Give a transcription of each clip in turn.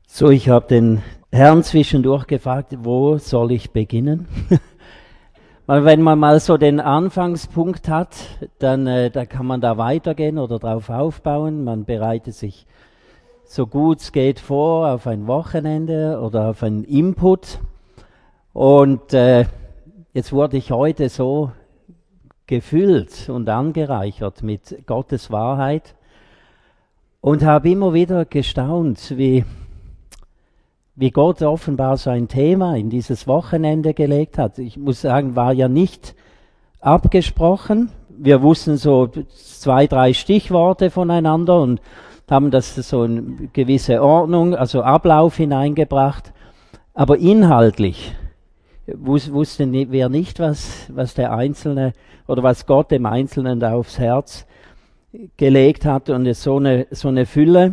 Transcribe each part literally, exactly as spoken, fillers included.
So, ich habe den Herrn zwischendurch gefragt, wo soll ich beginnen? Weil wenn man mal so den Anfangspunkt hat, dann, äh, dann kann man da weitergehen oder drauf aufbauen. Man bereitet sich so gut es geht vor auf ein Wochenende oder auf einen Input. Und äh, jetzt wurde ich heute so gefüllt und angereichert mit Gottes Wahrheit und habe immer wieder gestaunt, wie wie Gott offenbar so ein Thema in dieses Wochenende gelegt hat. Ich muss sagen, war ja nicht abgesprochen. Wir wussten so zwei, drei Stichworte voneinander und haben das so in gewisse Ordnung, also Ablauf hineingebracht. Aber inhaltlich wus- wusste wir nicht, was, was der Einzelne oder was Gott dem Einzelnen da aufs Herz gelegt hat, und es so eine, so eine Fülle.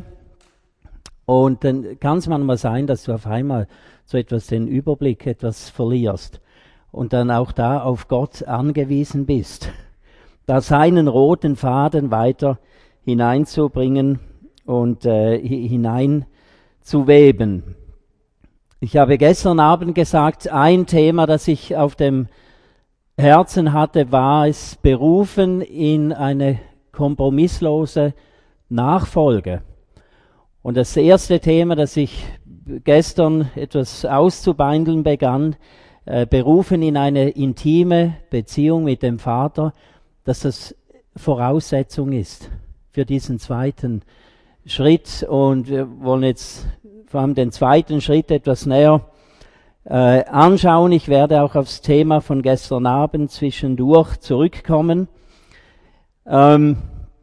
Und dann kann es manchmal sein, dass du auf einmal so etwas den Überblick etwas verlierst und dann auch da auf Gott angewiesen bist, da seinen roten Faden weiter hineinzubringen und äh, hineinzuweben. Ich habe gestern Abend gesagt, ein Thema, das ich auf dem Herzen hatte, war es berufen in eine kompromisslose Nachfolge. Und das erste Thema, das ich gestern etwas auszubeindeln begann, äh, berufen in eine intime Beziehung mit dem Vater, dass das Voraussetzung ist für diesen zweiten Schritt. Und wir wollen jetzt vor allem den zweiten Schritt etwas näher äh, anschauen. Ich werde auch aufs Thema von gestern Abend zwischendurch zurückkommen. Ähm,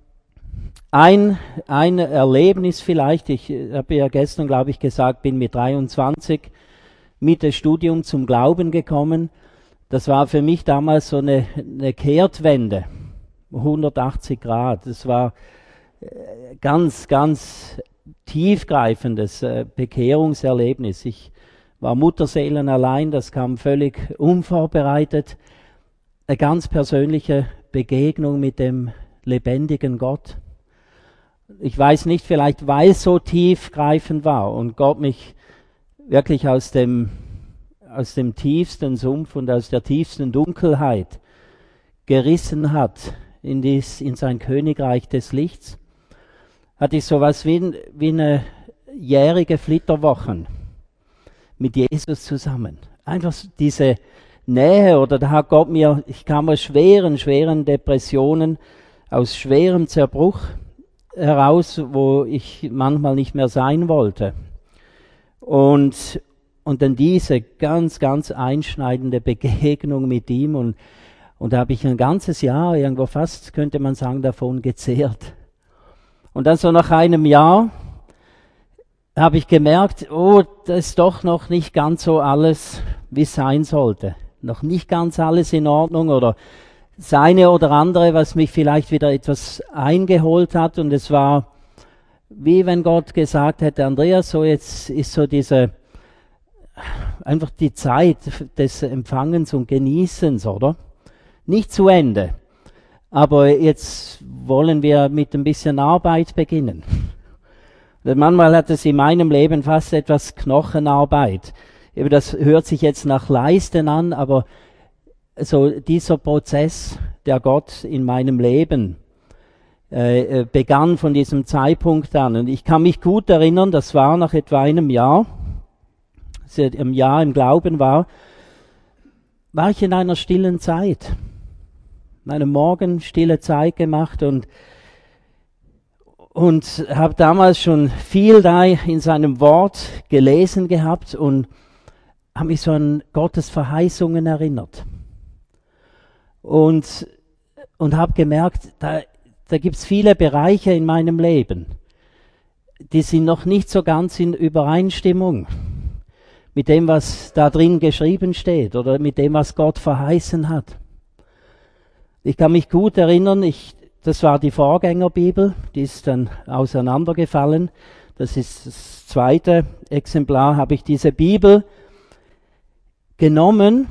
Ein, ein Erlebnis vielleicht, ich habe ja gestern, glaube ich, gesagt, bin mit dreiundzwanzig mit dem Studium zum Glauben gekommen. Das war für mich damals so eine, eine Kehrtwende, hundertachtzig Grad. Das war ganz, ganz tiefgreifendes äh, Bekehrungserlebnis. Ich war Mutterseelen allein, das kam völlig unvorbereitet. Eine ganz persönliche Begegnung mit dem lebendigen Gott. Ich weiß nicht, vielleicht weil es so tiefgreifend war und Gott mich wirklich aus dem, aus dem tiefsten Sumpf und aus der tiefsten Dunkelheit gerissen hat in, dies, in sein Königreich des Lichts, hatte ich sowas wie, wie eine jährige Flitterwochen mit Jesus zusammen. Einfach diese Nähe, oder da hat Gott mir, ich kam aus schweren, schweren Depressionen, aus schwerem Zerbruch heraus, wo ich manchmal nicht mehr sein wollte. Und, und dann diese ganz, ganz einschneidende Begegnung mit ihm, und, und da habe ich ein ganzes Jahr, irgendwo fast, könnte man sagen, davon gezehrt. Und dann so nach einem Jahr habe ich gemerkt, oh, das ist doch noch nicht ganz so alles, wie es sein sollte. Noch nicht ganz alles in Ordnung, oder seine oder andere, was mich vielleicht wieder etwas eingeholt hat, und es war wie wenn Gott gesagt hätte, Andreas, so jetzt ist so diese, einfach die Zeit des Empfangens und Genießens, oder? Nicht zu Ende, aber jetzt wollen wir mit ein bisschen Arbeit beginnen. Manchmal hat es in meinem Leben fast etwas Knochenarbeit. Eben, das hört sich jetzt nach Leisten an, aber so dieser Prozess, der Gott in meinem Leben äh, begann von diesem Zeitpunkt an. Und ich kann mich gut erinnern, das war nach etwa einem Jahr, als ich im Jahr im Glauben war, war ich in einer stillen Zeit. In einem Morgen stille Zeit gemacht und und habe damals schon viel da in seinem Wort gelesen gehabt und habe mich so an Gottes Verheißungen erinnert. Und, und habe gemerkt, da, da gibt es viele Bereiche in meinem Leben, die sind noch nicht so ganz in Übereinstimmung mit dem, was da drin geschrieben steht oder mit dem, was Gott verheißen hat. Ich kann mich gut erinnern, ich, das war die Vorgängerbibel, die ist dann auseinandergefallen. Das ist das zweite Exemplar, habe ich diese Bibel genommen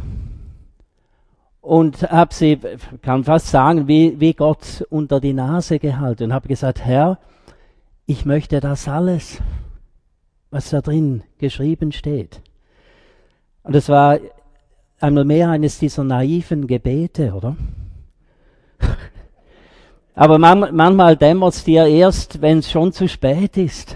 und habe sie, kann fast sagen, wie, wie Gott unter die Nase gehalten und habe gesagt, Herr, ich möchte das alles. was da drin geschrieben steht. Und es war einmal mehr eines dieser naiven Gebete, oder? Aber man, manchmal dämmert es dir erst, wenn es schon zu spät ist.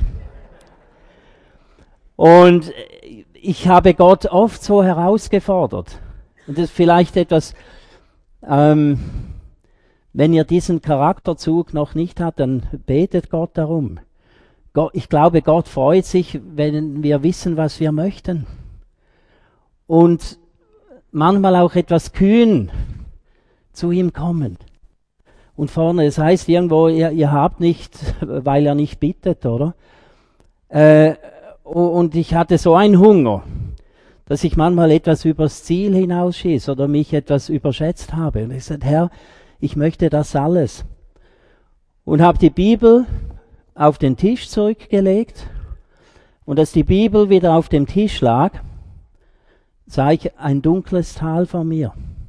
Und ich habe Gott oft so herausgefordert. Und das ist vielleicht etwas, ähm, wenn ihr diesen Charakterzug noch nicht habt, dann betet Gott darum. Gott, ich glaube, Gott freut sich, wenn wir wissen, was wir möchten. Und manchmal auch etwas kühn zu ihm kommen. Und vorne, es heißt irgendwo, ihr, ihr habt nicht, weil er nicht bittet, oder? Äh, und ich hatte so einen Hunger, dass ich manchmal etwas übers Ziel hinausschieße oder mich etwas überschätzt habe. Und ich sagte, Herr, ich möchte das alles. Und habe die Bibel auf den Tisch zurückgelegt. Und als die Bibel wieder auf dem Tisch lag, sah ich ein dunkles Tal vor mir.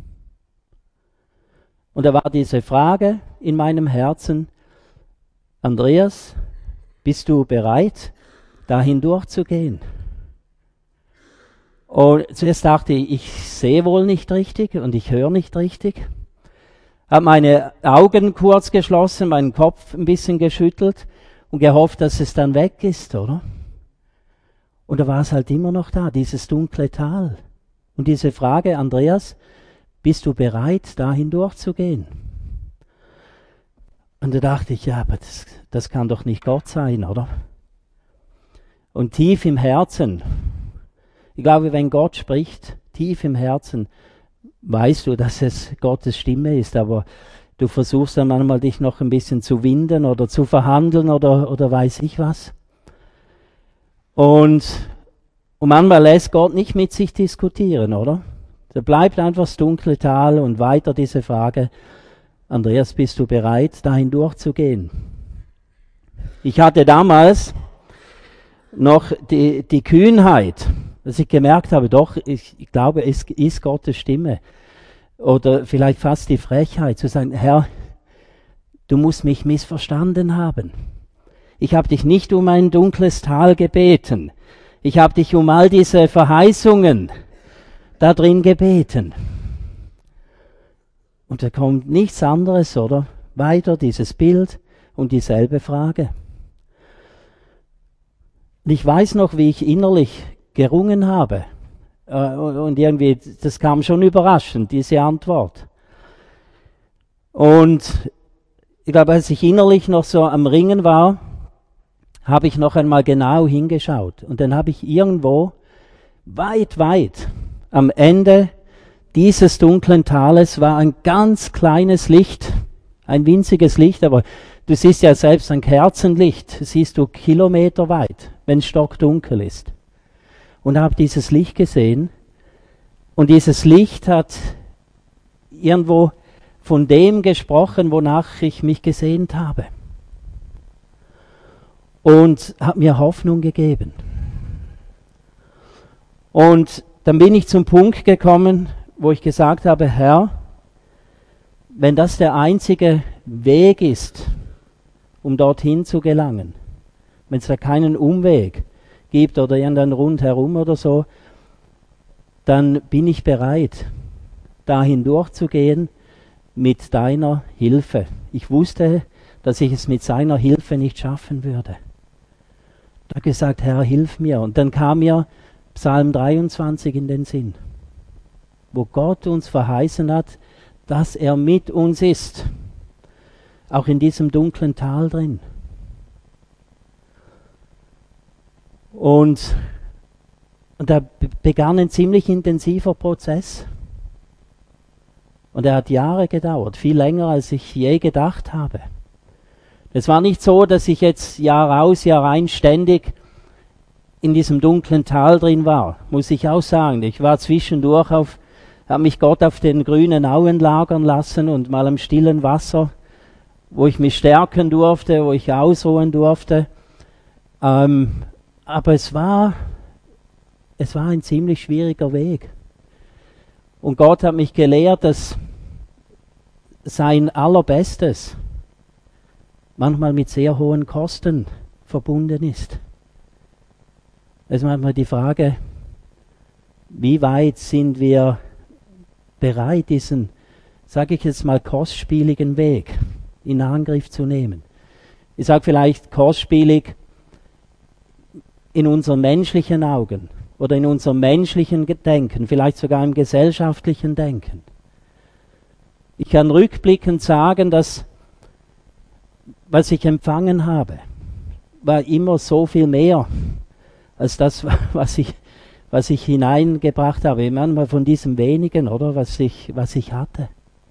Und da war diese Frage in meinem Herzen, Andreas, bist du bereit, da hindurchzugehen? Und zuerst dachte ich, ich sehe wohl nicht richtig und ich höre nicht richtig. Habe meine Augen kurz geschlossen, meinen Kopf ein bisschen geschüttelt und gehofft, dass es dann weg ist, oder? Und da war es halt immer noch da, dieses dunkle Tal. Und diese Frage, Andreas, bist du bereit, da hindurchzugehen? Und da dachte ich, ja, aber das, das kann doch nicht Gott sein, oder? Und tief im Herzen, ich glaube, wenn Gott spricht, tief im Herzen, weißt du, dass es Gottes Stimme ist, aber du versuchst dann manchmal dich noch ein bisschen zu winden oder zu verhandeln oder, oder weiß ich was. Und, und manchmal lässt Gott nicht mit sich diskutieren, oder? Da bleibt einfach das dunkle Tal und weiter diese Frage, Andreas, bist du bereit, da hindurchzugehen? Ich hatte damals noch die, die Kühnheit, dass ich gemerkt habe, doch, ich, ich glaube, es ist Gottes Stimme. Oder vielleicht fast die Frechheit zu sagen, Herr, du musst mich missverstanden haben. Ich habe dich nicht um ein dunkles Tal gebeten. Ich habe dich um all diese Verheißungen da drin gebeten. Und da kommt nichts anderes, oder? Weiter dieses Bild und dieselbe Frage. Und ich weiß noch, wie ich innerlich gerungen habe. Und irgendwie, das kam schon überraschend, diese Antwort. Und ich glaube, als ich innerlich noch so am Ringen war, habe ich noch einmal genau hingeschaut. Und dann habe ich irgendwo weit, weit am Ende dieses dunklen Tales war ein ganz kleines Licht, ein winziges Licht, aber du siehst ja selbst ein Kerzenlicht, siehst du kilometerweit, wenn es stockdunkel ist. Und habe dieses Licht gesehen und dieses Licht hat irgendwo von dem gesprochen, wonach ich mich gesehnt habe. Und hat mir Hoffnung gegeben. Und dann bin ich zum Punkt gekommen, wo ich gesagt habe, Herr, wenn das der einzige Weg ist, um dorthin zu gelangen, wenn es da keinen Umweg gibt oder irgendein Rundherum oder so, dann bin ich bereit, da hindurchzugehen mit deiner Hilfe. Ich wusste, dass ich es mit seiner Hilfe nicht schaffen würde. Ich habe gesagt, Herr, hilf mir. Und dann kam mir Psalm dreiundzwanzig in den Sinn, wo Gott uns verheißen hat, dass er mit uns ist, auch in diesem dunklen Tal drin. Und, und da begann ein ziemlich intensiver Prozess. Und er hat Jahre gedauert, viel länger, als ich je gedacht habe. Es war nicht so, dass ich jetzt Jahr aus, Jahr ein ständig in diesem dunklen Tal drin war, muss ich auch sagen. Ich war zwischendurch auf, habe mich Gott auf den grünen Auen lagern lassen und mal am stillen Wasser, wo ich mich stärken durfte, wo ich ausruhen durfte. Ähm, aber es war, es war ein ziemlich schwieriger Weg. Und Gott hat mich gelehrt, dass sein Allerbestes manchmal mit sehr hohen Kosten verbunden ist. Es ist manchmal die Frage, wie weit sind wir bereit, diesen, sage ich jetzt mal, kostspieligen Weg in Angriff zu nehmen. Ich sage vielleicht kostspielig in unseren menschlichen Augen oder in unserem menschlichen Denken, vielleicht sogar im gesellschaftlichen Denken. Ich kann rückblickend sagen, dass was ich empfangen habe, war immer so viel mehr als das, was ich, was ich hineingebracht habe. Manchmal von diesem wenigen, oder, was ich, was ich hatte.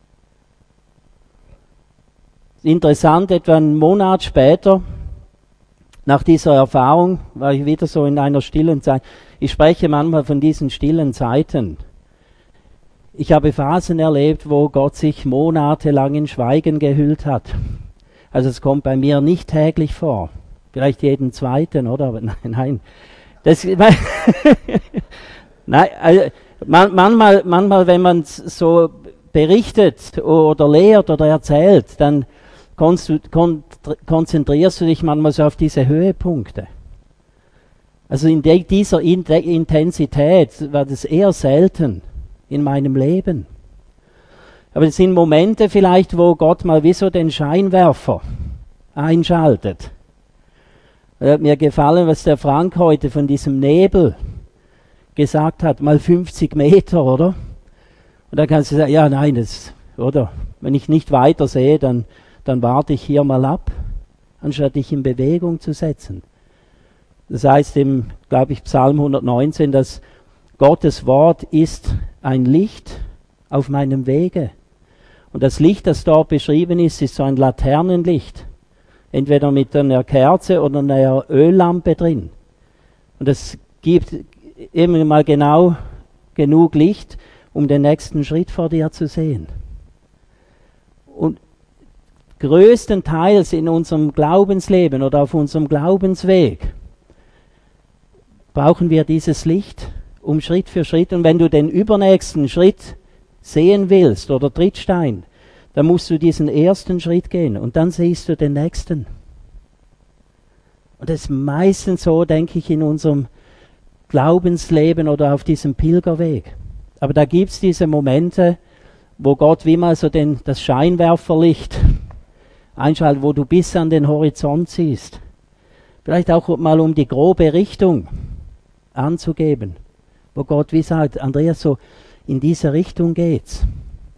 Interessant, etwa einen Monat später, nach dieser Erfahrung, war ich wieder so in einer stillen Zeit. Ich spreche manchmal von diesen stillen Zeiten. Ich habe Phasen erlebt, wo Gott sich monatelang in Schweigen gehüllt hat. Also es kommt bei mir nicht täglich vor. Vielleicht jeden zweiten, oder? Aber nein, nein. Das, nein, also man, manchmal, manchmal, wenn man so berichtet oder lehrt oder erzählt, dann konzentrierst du dich manchmal so auf diese Höhepunkte. Also in de, dieser in de Intensität war das eher selten in meinem Leben. Aber es sind Momente vielleicht, wo Gott mal wie so den Scheinwerfer einschaltet. Es hat mir gefallen, was der Frank heute von diesem Nebel gesagt hat, mal fünfzig Meter, oder? Und da kannst du sagen, ja, nein, das, oder? Wenn ich nicht weiter sehe, dann, dann warte ich hier mal ab, anstatt dich in Bewegung zu setzen. Das heißt im, glaube ich, Psalm hundertneunzehn, dass Gottes Wort ist ein Licht auf meinem Wege. Und das Licht, das dort beschrieben ist, ist so ein Laternenlicht. Entweder mit einer Kerze oder einer Öllampe drin. Und es gibt immer mal genau genug Licht, um den nächsten Schritt vor dir zu sehen. Und größtenteils in unserem Glaubensleben oder auf unserem Glaubensweg brauchen wir dieses Licht, um Schritt für Schritt. Und wenn du den übernächsten Schritt sehen willst oder Trittstein, dann musst du diesen ersten Schritt gehen und dann siehst du den nächsten. Und das ist meistens so, denke ich, in unserem Glaubensleben oder auf diesem Pilgerweg. Aber da gibt es diese Momente, wo Gott wie mal so den, das Scheinwerferlicht einschaltet, wo du bis an den Horizont siehst. Vielleicht auch mal um die grobe Richtung anzugeben, wo Gott wie sagt, Andreas, so in diese Richtung geht's.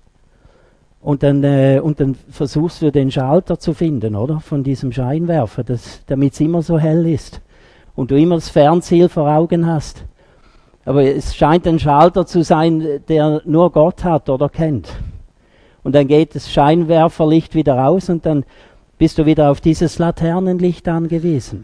Und dann, äh, und dann versuchst du den Schalter zu finden, oder? Von diesem Scheinwerfer, damit es immer so hell ist. Und du immer das Fernziel vor Augen hast. Aber es scheint ein Schalter zu sein, der nur Gott hat oder kennt. Und dann geht das Scheinwerferlicht wieder raus und dann bist du wieder auf dieses Laternenlicht angewiesen.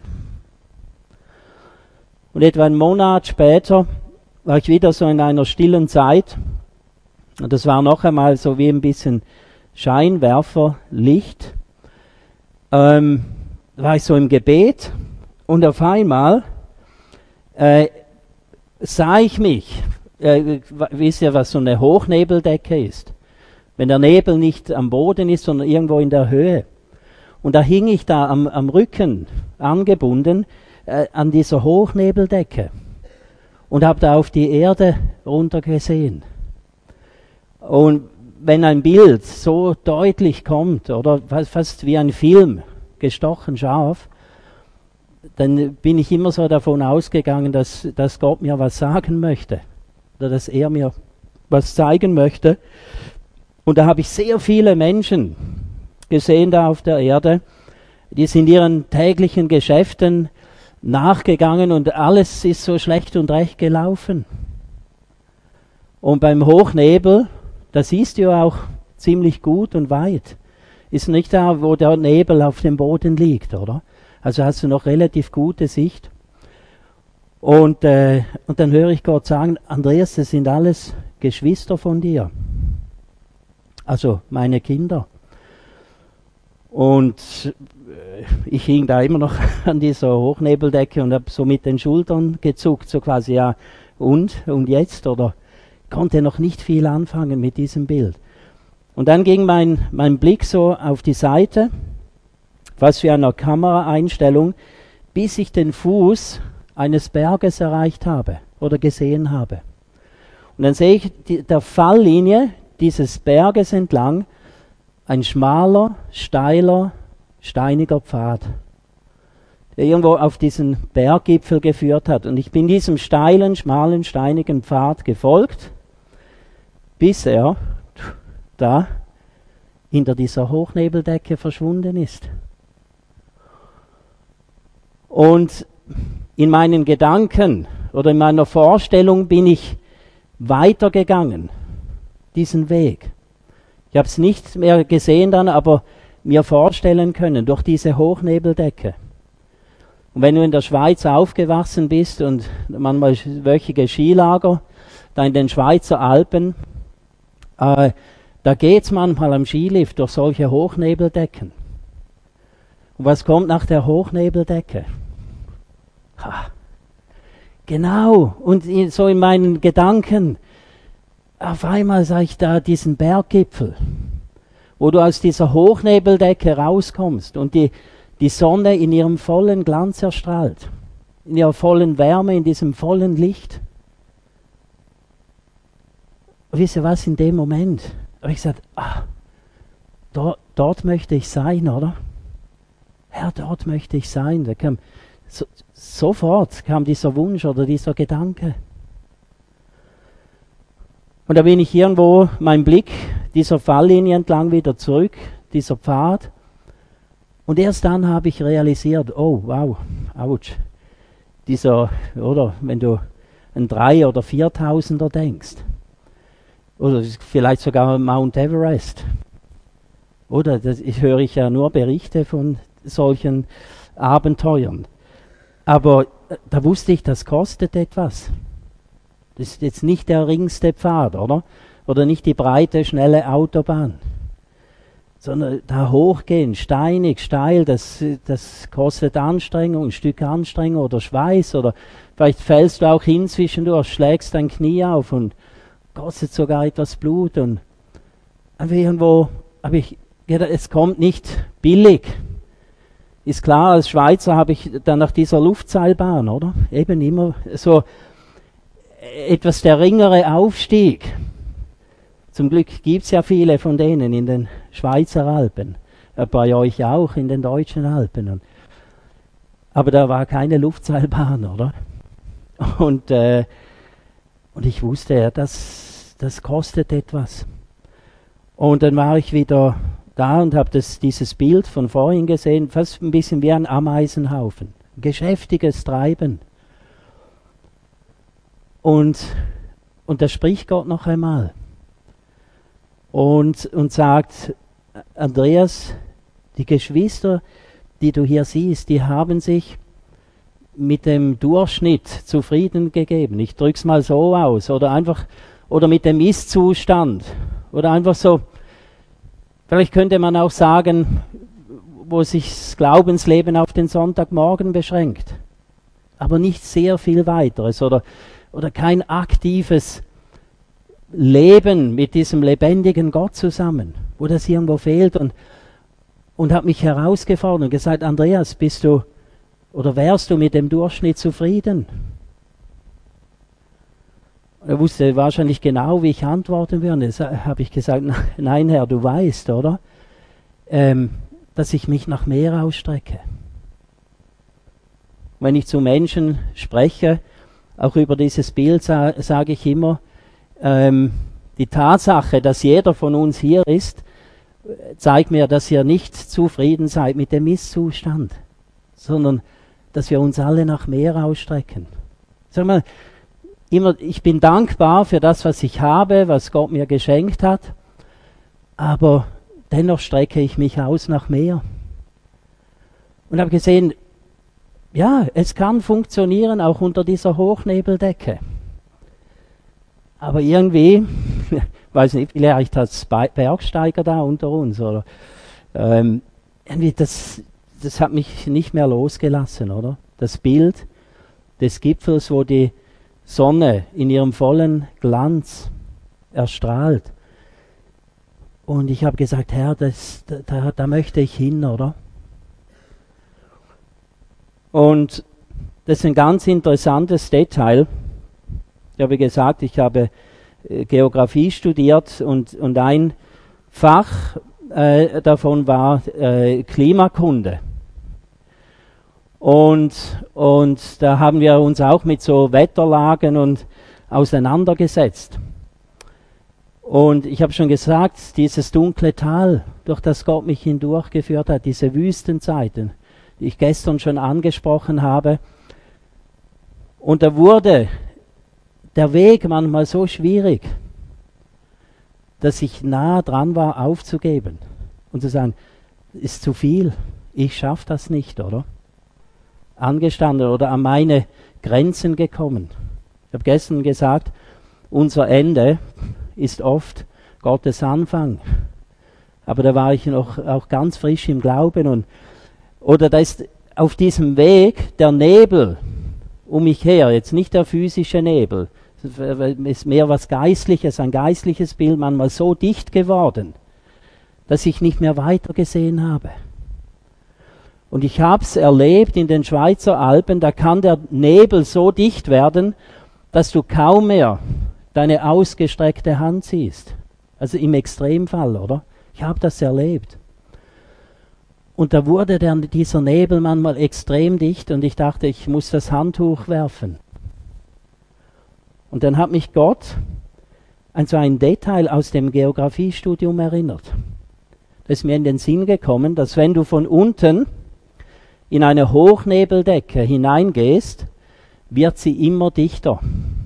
Und etwa einen Monat später war ich wieder so in einer stillen Zeit. Und das war noch einmal so wie ein bisschen Scheinwerferlicht. Ähm, war ich so im Gebet und auf einmal äh, sah ich mich, äh, wisst ihr, was so eine Hochnebeldecke ist? Wenn der Nebel nicht am Boden ist, sondern irgendwo in der Höhe. Und da hing ich da am, am Rücken angebunden äh, an dieser Hochnebeldecke und habe da auf die Erde runtergesehen. Und wenn ein Bild so deutlich kommt, oder fast wie ein Film, gestochen scharf, dann bin ich immer so davon ausgegangen, dass, dass Gott mir was sagen möchte. Oder dass er mir was zeigen möchte. Und da habe ich sehr viele Menschen gesehen da auf der Erde, die sind ihren täglichen Geschäften nachgegangen und alles ist so schlecht und recht gelaufen. Und beim Hochnebel, da siehst du ja auch ziemlich gut und weit. Ist nicht da, wo der Nebel auf dem Boden liegt, oder? Also hast du noch relativ gute Sicht. Und, äh, und dann höre ich Gott sagen, Andreas, das sind alles Geschwister von dir. Also meine Kinder. Und äh, ich hing da immer noch an dieser Hochnebeldecke und habe so mit den Schultern gezuckt, so quasi, ja, und? Und jetzt? Oder konnte noch nicht viel anfangen mit diesem Bild. Und dann ging mein, mein Blick so auf die Seite, fast wie einer Kameraeinstellung, bis ich den Fuß eines Berges erreicht habe oder gesehen habe. Und dann sehe ich die, der Falllinie dieses Berges entlang ein schmaler, steiler, steiniger Pfad, der irgendwo auf diesen Berggipfel geführt hat. Und ich bin diesem steilen, schmalen, steinigen Pfad gefolgt, bis er da hinter dieser Hochnebeldecke verschwunden ist. Und in meinen Gedanken oder in meiner Vorstellung bin ich weitergegangen, diesen Weg. Ich habe es nicht mehr gesehen dann, aber mir vorstellen können, durch diese Hochnebeldecke. Und wenn du in der Schweiz aufgewachsen bist und manchmal wöchige Skilager, da in den Schweizer Alpen, äh, da geht's manchmal am Skilift durch solche Hochnebelddecken. Und was kommt nach der Hochnebeldecke? Ha. Genau, und in, so in meinen Gedanken, auf einmal sah ich da diesen Berggipfel, wo du aus dieser Hochnebeldecke rauskommst und die, die Sonne in ihrem vollen Glanz erstrahlt, in ihrer vollen Wärme, in diesem vollen Licht. Und wisst ihr was, in dem Moment habe ich gesagt, ah, dort, dort möchte ich sein, oder? Herr, dort möchte ich sein. Da kam, so, sofort kam dieser Wunsch oder dieser Gedanke. Und da bin ich irgendwo, mein Blick dieser Falllinie entlang wieder zurück, dieser Pfad. Und erst dann habe ich realisiert, oh wow, ouch, dieser, oder wenn du an drei oder viertausender denkst, oder vielleicht sogar Mount Everest, oder das ich, höre ich ja nur Berichte von solchen Abenteuern. Aber da wusste ich, das kostet etwas. Das ist jetzt nicht der ringste Pfad, oder? Oder nicht die breite, schnelle Autobahn. Sondern da hochgehen, steinig, steil, das, das kostet Anstrengung, ein Stück Anstrengung oder Schweiß. Oder vielleicht fällst du auch hin zwischendurch, schlägst dein Knie auf und kostet sogar etwas Blut. Und irgendwo habe ich gedacht, es kommt nicht billig. Ist klar, als Schweizer habe ich dann nach dieser Luftseilbahn, oder? Eben immer so etwas der ringere Aufstieg. Zum Glück gibt es ja viele von denen in den Schweizer Alpen. Bei euch auch in den deutschen Alpen. Und, aber da war keine Luftseilbahn, oder? Und, äh, und ich wusste ja, das, das kostet etwas. Und dann war ich wieder da und habe dieses Bild von vorhin gesehen, fast ein bisschen wie ein Ameisenhaufen. Geschäftiges Treiben. Und, und da spricht Gott noch einmal und, und sagt, Andreas, die Geschwister, die du hier siehst, die haben sich mit dem Durchschnitt zufrieden gegeben. Ich drücke es mal so aus. Oder einfach, oder mit dem Ist-Zustand. Oder einfach so, vielleicht könnte man auch sagen, wo sich das Glaubensleben auf den Sonntagmorgen beschränkt. Aber nicht sehr viel weiteres. Oder Oder kein aktives Leben mit diesem lebendigen Gott zusammen, wo das irgendwo fehlt. Und, und hat mich herausgefordert und gesagt, Andreas, bist du oder wärst du mit dem Durchschnitt zufrieden? Er wusste wahrscheinlich genau, wie ich antworten würde. Da habe ich gesagt, nein Herr, du weißt, oder? Ähm, dass ich mich nach mehr ausstrecke. Wenn ich zu Menschen spreche, auch über dieses Bild sa- sage ich immer, ähm, die Tatsache, dass jeder von uns hier ist, zeigt mir, dass ihr nicht zufrieden seid mit dem Ist-Zustand, sondern dass wir uns alle nach mehr ausstrecken. Sag mal, immer, ich bin dankbar für das, was ich habe, was Gott mir geschenkt hat, aber dennoch strecke ich mich aus nach mehr. Und habe gesehen, ja, es kann funktionieren, auch unter dieser Hochnebeldecke. Aber irgendwie, weiß nicht, vielleicht hat es Bergsteiger da unter uns, oder ähm, irgendwie das, das hat mich nicht mehr losgelassen, oder? Das Bild des Gipfels, wo die Sonne in ihrem vollen Glanz erstrahlt. Und ich habe gesagt, Herr, das, da, da, da möchte ich hin, oder? Und Das ist ein ganz interessantes Detail. Ich habe gesagt, ich habe äh, Geografie studiert und, und ein Fach äh, davon war äh, Klimakunde. Und, und da haben wir uns auch mit so Wetterlagen und auseinandergesetzt. Und ich habe schon gesagt, dieses dunkle Tal, durch das Gott mich hindurchgeführt hat, diese Wüstenzeiten, die ich gestern schon angesprochen habe. Und da wurde der Weg manchmal so schwierig, dass ich nah dran war, aufzugeben und zu sagen, ist zu viel, ich schaffe das nicht, oder? Angestanden oder an meine Grenzen gekommen. Ich habe gestern gesagt, unser Ende ist oft Gottes Anfang. Aber da war ich noch auch ganz frisch im Glauben. Und, oder da ist auf diesem Weg der Nebel um mich her, jetzt nicht der physische Nebel, ist mehr was Geistliches, ein geistliches Bild, manchmal so dicht geworden, dass ich nicht mehr weitergesehen habe. Und ich habe es erlebt in den Schweizer Alpen, da kann der Nebel so dicht werden, dass du kaum mehr deine ausgestreckte Hand siehst. Also im Extremfall, oder? Ich habe das erlebt. Und da wurde der, dieser Nebel manchmal extrem dicht und ich dachte, ich muss das Handtuch werfen. Und dann hat mich Gott an so ein Detail aus dem Geografiestudium erinnert. Das ist mir in den Sinn gekommen, dass wenn du von unten in eine Hochnebeldecke hineingehst, wird sie immer dichter.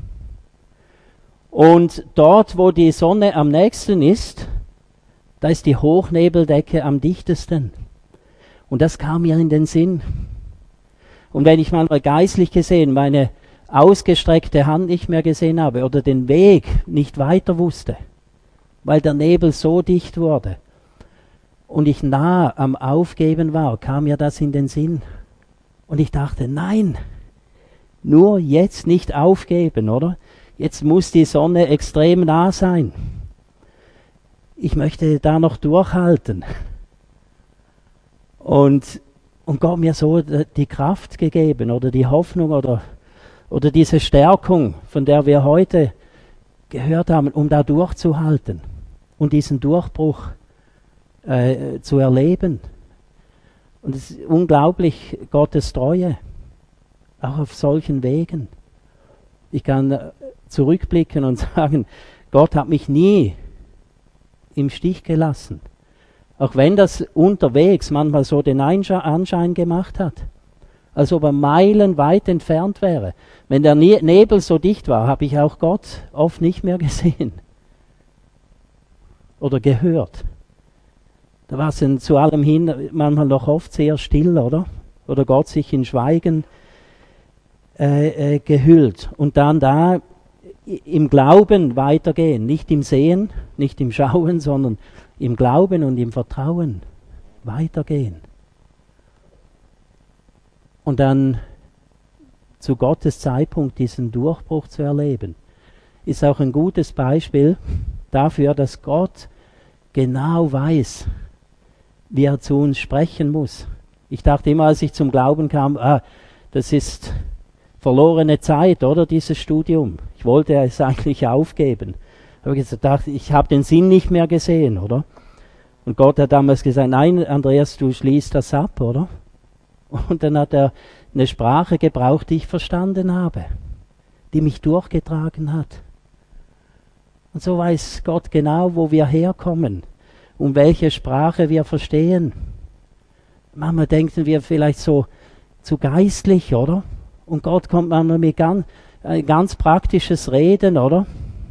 Und dort, wo die Sonne am nächsten ist, da ist die Hochnebeldecke am dichtesten. Und das kam mir in den Sinn. Und wenn ich manchmal geistlich gesehen meine ausgestreckte Hand nicht mehr gesehen habe oder den Weg nicht weiter wusste, weil der Nebel so dicht wurde und ich nah am Aufgeben war, kam mir das in den Sinn. Und ich dachte, nein, nur jetzt nicht aufgeben, oder? Jetzt muss die Sonne extrem nah sein. Ich möchte da noch durchhalten. Und, und Gott mir so die Kraft gegeben oder die Hoffnung oder, oder diese Stärkung, von der wir heute gehört haben, um da durchzuhalten und diesen Durchbruch äh, zu erleben. Und es ist unglaublich, Gottes Treue, auch auf solchen Wegen. Ich kann zurückblicken und sagen, Gott hat mich nie im Stich gelassen. Auch wenn das unterwegs manchmal so den Anschein gemacht hat, als ob er meilenweit entfernt wäre. Wenn der Nebel so dicht war, habe ich auch Gott oft nicht mehr gesehen oder gehört. Da war es zu allem hin manchmal noch oft sehr still, oder? Oder Gott sich in Schweigen äh, äh, gehüllt. Und dann da im Glauben weitergehen, nicht im Sehen, nicht im Schauen, sondern im Glauben und im Vertrauen weitergehen. Und dann zu Gottes Zeitpunkt diesen Durchbruch zu erleben, ist auch ein gutes Beispiel dafür, dass Gott genau weiß, wie er zu uns sprechen muss. Ich dachte immer, als ich zum Glauben kam, ah, das ist verlorene Zeit, oder, dieses Studium. Ich wollte es eigentlich aufgeben. Aber ich dachte, ich habe den Sinn nicht mehr gesehen, oder? Und Gott hat damals gesagt, nein, Andreas, du schließt das ab, oder? Und dann hat er eine Sprache gebraucht, die ich verstanden habe, die mich durchgetragen hat. Und so weiß Gott genau, wo wir herkommen, um welche Sprache wir verstehen. Manchmal denken wir vielleicht so zu geistlich, oder? Und Gott kommt manchmal mit ganz, ein ganz praktisches Reden, oder?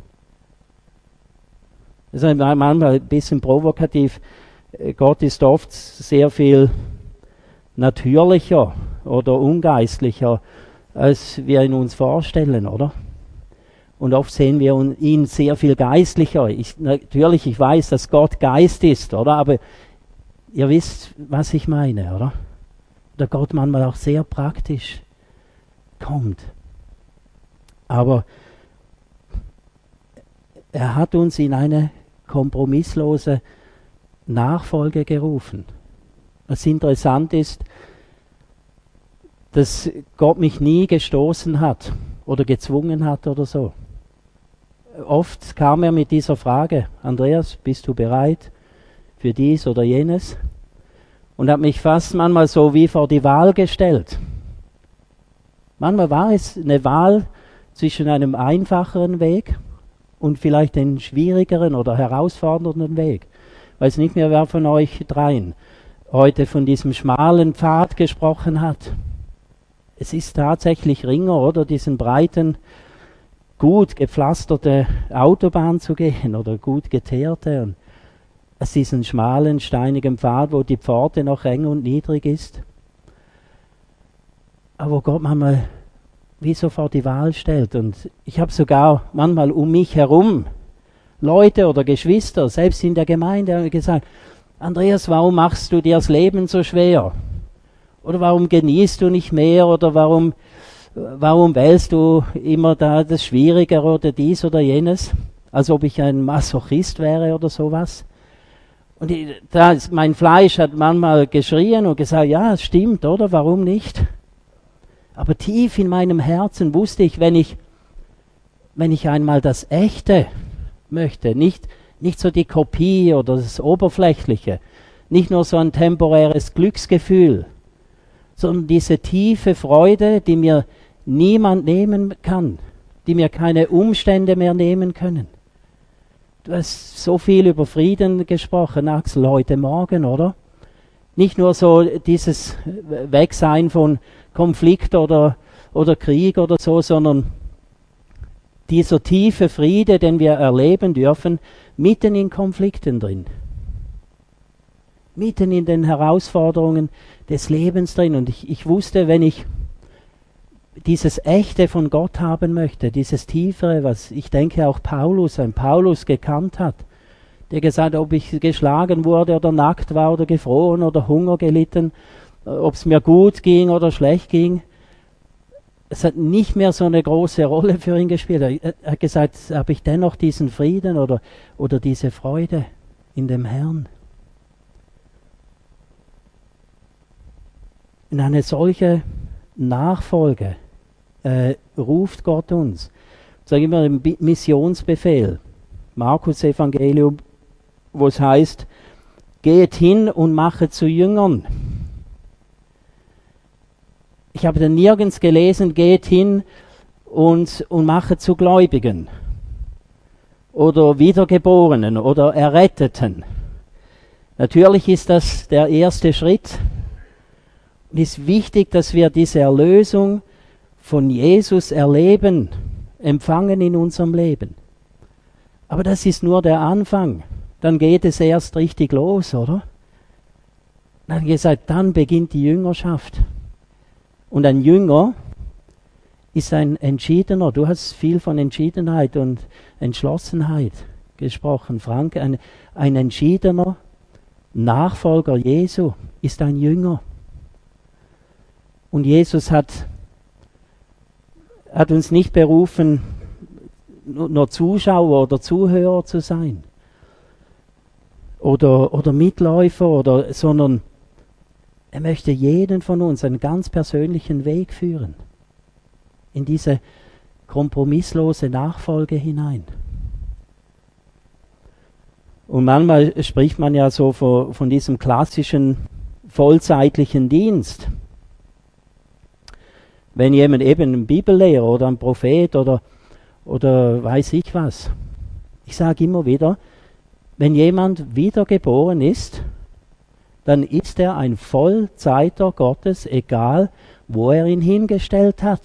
Das ist manchmal ein bisschen provokativ. Gott ist oft sehr viel natürlicher oder ungeistlicher, als wir ihn uns vorstellen, oder? Und oft sehen wir ihn sehr viel geistlicher. Ich, natürlich, ich weiß, dass Gott Geist ist, oder? Aber ihr wisst, was ich meine, oder? Der Gott manchmal auch sehr praktisch kommt. Aber er hat uns in eine kompromisslose Nachfolge gerufen. Was interessant ist, dass Gott mich nie gestoßen hat oder gezwungen hat oder so. Oft kam er mit dieser Frage: Andreas, bist du bereit für dies oder jenes? Und hat mich fast manchmal so wie vor die Wahl gestellt. Manchmal war es eine Wahl zwischen einem einfacheren Weg und vielleicht den schwierigeren oder herausfordernden Weg. Ich weiß nicht mehr, wer von euch dreien heute von diesem schmalen Pfad gesprochen hat. Es ist tatsächlich ringer, oder, diesen breiten, gut gepflasterte Autobahn zu gehen oder gut geteerte, und es ist diesen schmalen, steinigen Pfad, wo die Pforte noch eng und niedrig ist. Aber Gott manchmal wie so vor die Wahl stellt. Und ich habe sogar manchmal um mich herum Leute oder Geschwister, selbst in der Gemeinde, haben gesagt: Andreas, warum machst du dir das Leben so schwer? Oder warum genießt du nicht mehr? Oder warum, warum wählst du immer da das Schwierigere oder dies oder jenes? Als ob ich ein Masochist wäre oder sowas. Und ich, da, mein Fleisch hat manchmal geschrien und gesagt: Ja, es stimmt, oder? Warum nicht? Aber tief in meinem Herzen wusste ich, wenn ich, wenn ich einmal das Echte möchte, nicht, nicht so die Kopie oder das Oberflächliche, nicht nur so ein temporäres Glücksgefühl, sondern diese tiefe Freude, die mir niemand nehmen kann, die mir keine Umstände mehr nehmen können. Du hast so viel über Frieden gesprochen, Axel, heute Morgen, oder? Nicht nur so dieses Wegsein von Konflikt oder, oder Krieg oder so, sondern dieser tiefe Friede, den wir erleben dürfen, mitten in Konflikten drin. Mitten in den Herausforderungen des Lebens drin. Und ich, ich wusste, wenn ich dieses Echte von Gott haben möchte, dieses Tiefere, was ich denke auch Paulus, ein Paulus gekannt hat, der gesagt hat, ob ich geschlagen wurde oder nackt war oder gefroren oder Hunger gelitten, ob es mir gut ging oder schlecht ging. Es hat nicht mehr so eine große Rolle für ihn gespielt. Er hat gesagt, habe ich dennoch diesen Frieden oder, oder diese Freude in dem Herrn. In eine solche Nachfolge äh, ruft Gott uns. Ich sage immer im Missionsbefehl, Markus Evangelium, wo es heißt: Geht hin und machet zu Jüngern. Ich habe dann nirgends gelesen: Geht hin und, und machet zu Gläubigen oder Wiedergeborenen oder Erretteten. Natürlich ist das der erste Schritt. Und es ist wichtig, dass wir diese Erlösung von Jesus erleben, empfangen in unserem Leben. Aber das ist nur der Anfang. Dann geht es erst richtig los, oder? Dann hat gesagt, dann beginnt die Jüngerschaft. Und ein Jünger ist ein Entschiedener. Du hast viel von Entschiedenheit und Entschlossenheit gesprochen, Frank. Ein, ein entschiedener Nachfolger Jesu ist ein Jünger. Und Jesus hat, hat uns nicht berufen, nur Zuschauer oder Zuhörer zu sein. Oder, oder Mitläufer, oder, sondern er möchte jeden von uns einen ganz persönlichen Weg führen. In diese kompromisslose Nachfolge hinein. Und manchmal spricht man ja so von, von diesem klassischen vollzeitlichen Dienst. Wenn jemand eben ein Bibellehrer oder ein Prophet oder, oder weiß ich was. Ich sage immer wieder, wenn jemand wiedergeboren ist, dann ist er ein Vollzeiter Gottes, egal wo er ihn hingestellt hat.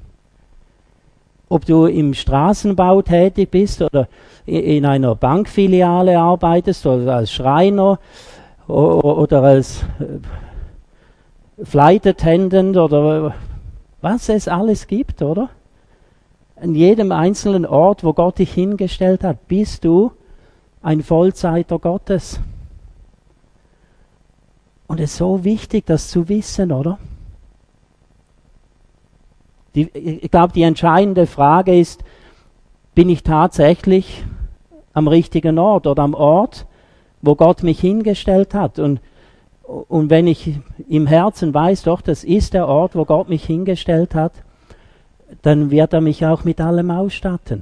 Ob du im Straßenbau tätig bist oder in einer Bankfiliale arbeitest oder als Schreiner oder als Flight Attendant oder was es alles gibt, oder? An jedem einzelnen Ort, wo Gott dich hingestellt hat, bist du ein Vollzeiter Gottes. Und es ist so wichtig, das zu wissen, oder? Die, ich glaube, die entscheidende Frage ist, bin ich tatsächlich am richtigen Ort oder am Ort, wo Gott mich hingestellt hat? Und, Und wenn ich im Herzen weiß, doch, das ist der Ort, wo Gott mich hingestellt hat, dann wird er mich auch mit allem ausstatten.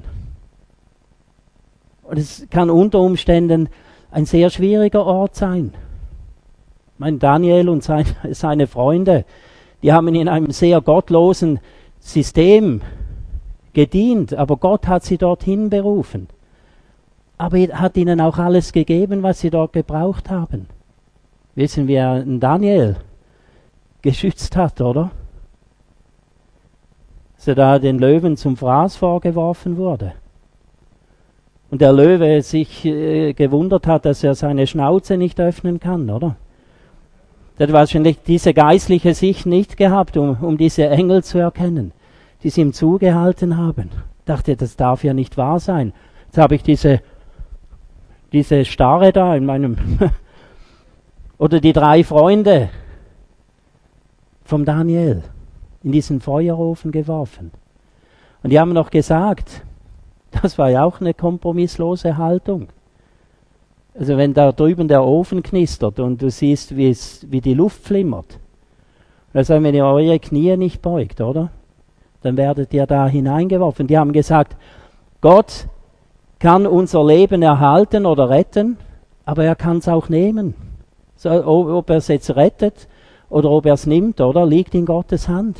Und es kann unter Umständen ein sehr schwieriger Ort sein. Mein Daniel und sein, seine Freunde, die haben in einem sehr gottlosen System gedient, aber Gott hat sie dorthin berufen. Aber er hat ihnen auch alles gegeben, was sie dort gebraucht haben. Wissen wir, einen Daniel geschützt hat, oder? Dass er da den Löwen zum Fraß vorgeworfen wurde. Und der Löwe sich äh, gewundert hat, dass er seine Schnauze nicht öffnen kann, oder? Der hat wahrscheinlich diese geistliche Sicht nicht gehabt, um, um diese Engel zu erkennen, die sie ihm zugehalten haben. Ich dachte, das darf ja nicht wahr sein. Jetzt habe ich diese, diese Starre da in meinem... Oder die drei Freunde vom Daniel in diesen Feuerofen geworfen. Und die haben noch gesagt, das war ja auch eine kompromisslose Haltung. Also wenn da drüben der Ofen knistert und du siehst, wie, es, wie die Luft flimmert, also wenn ihr eure Knie nicht beugt, oder? Dann werdet ihr da hineingeworfen. Die haben gesagt, Gott kann unser Leben erhalten oder retten, aber er kann es auch nehmen. So, ob er es jetzt rettet oder ob er es nimmt, oder? Liegt in Gottes Hand.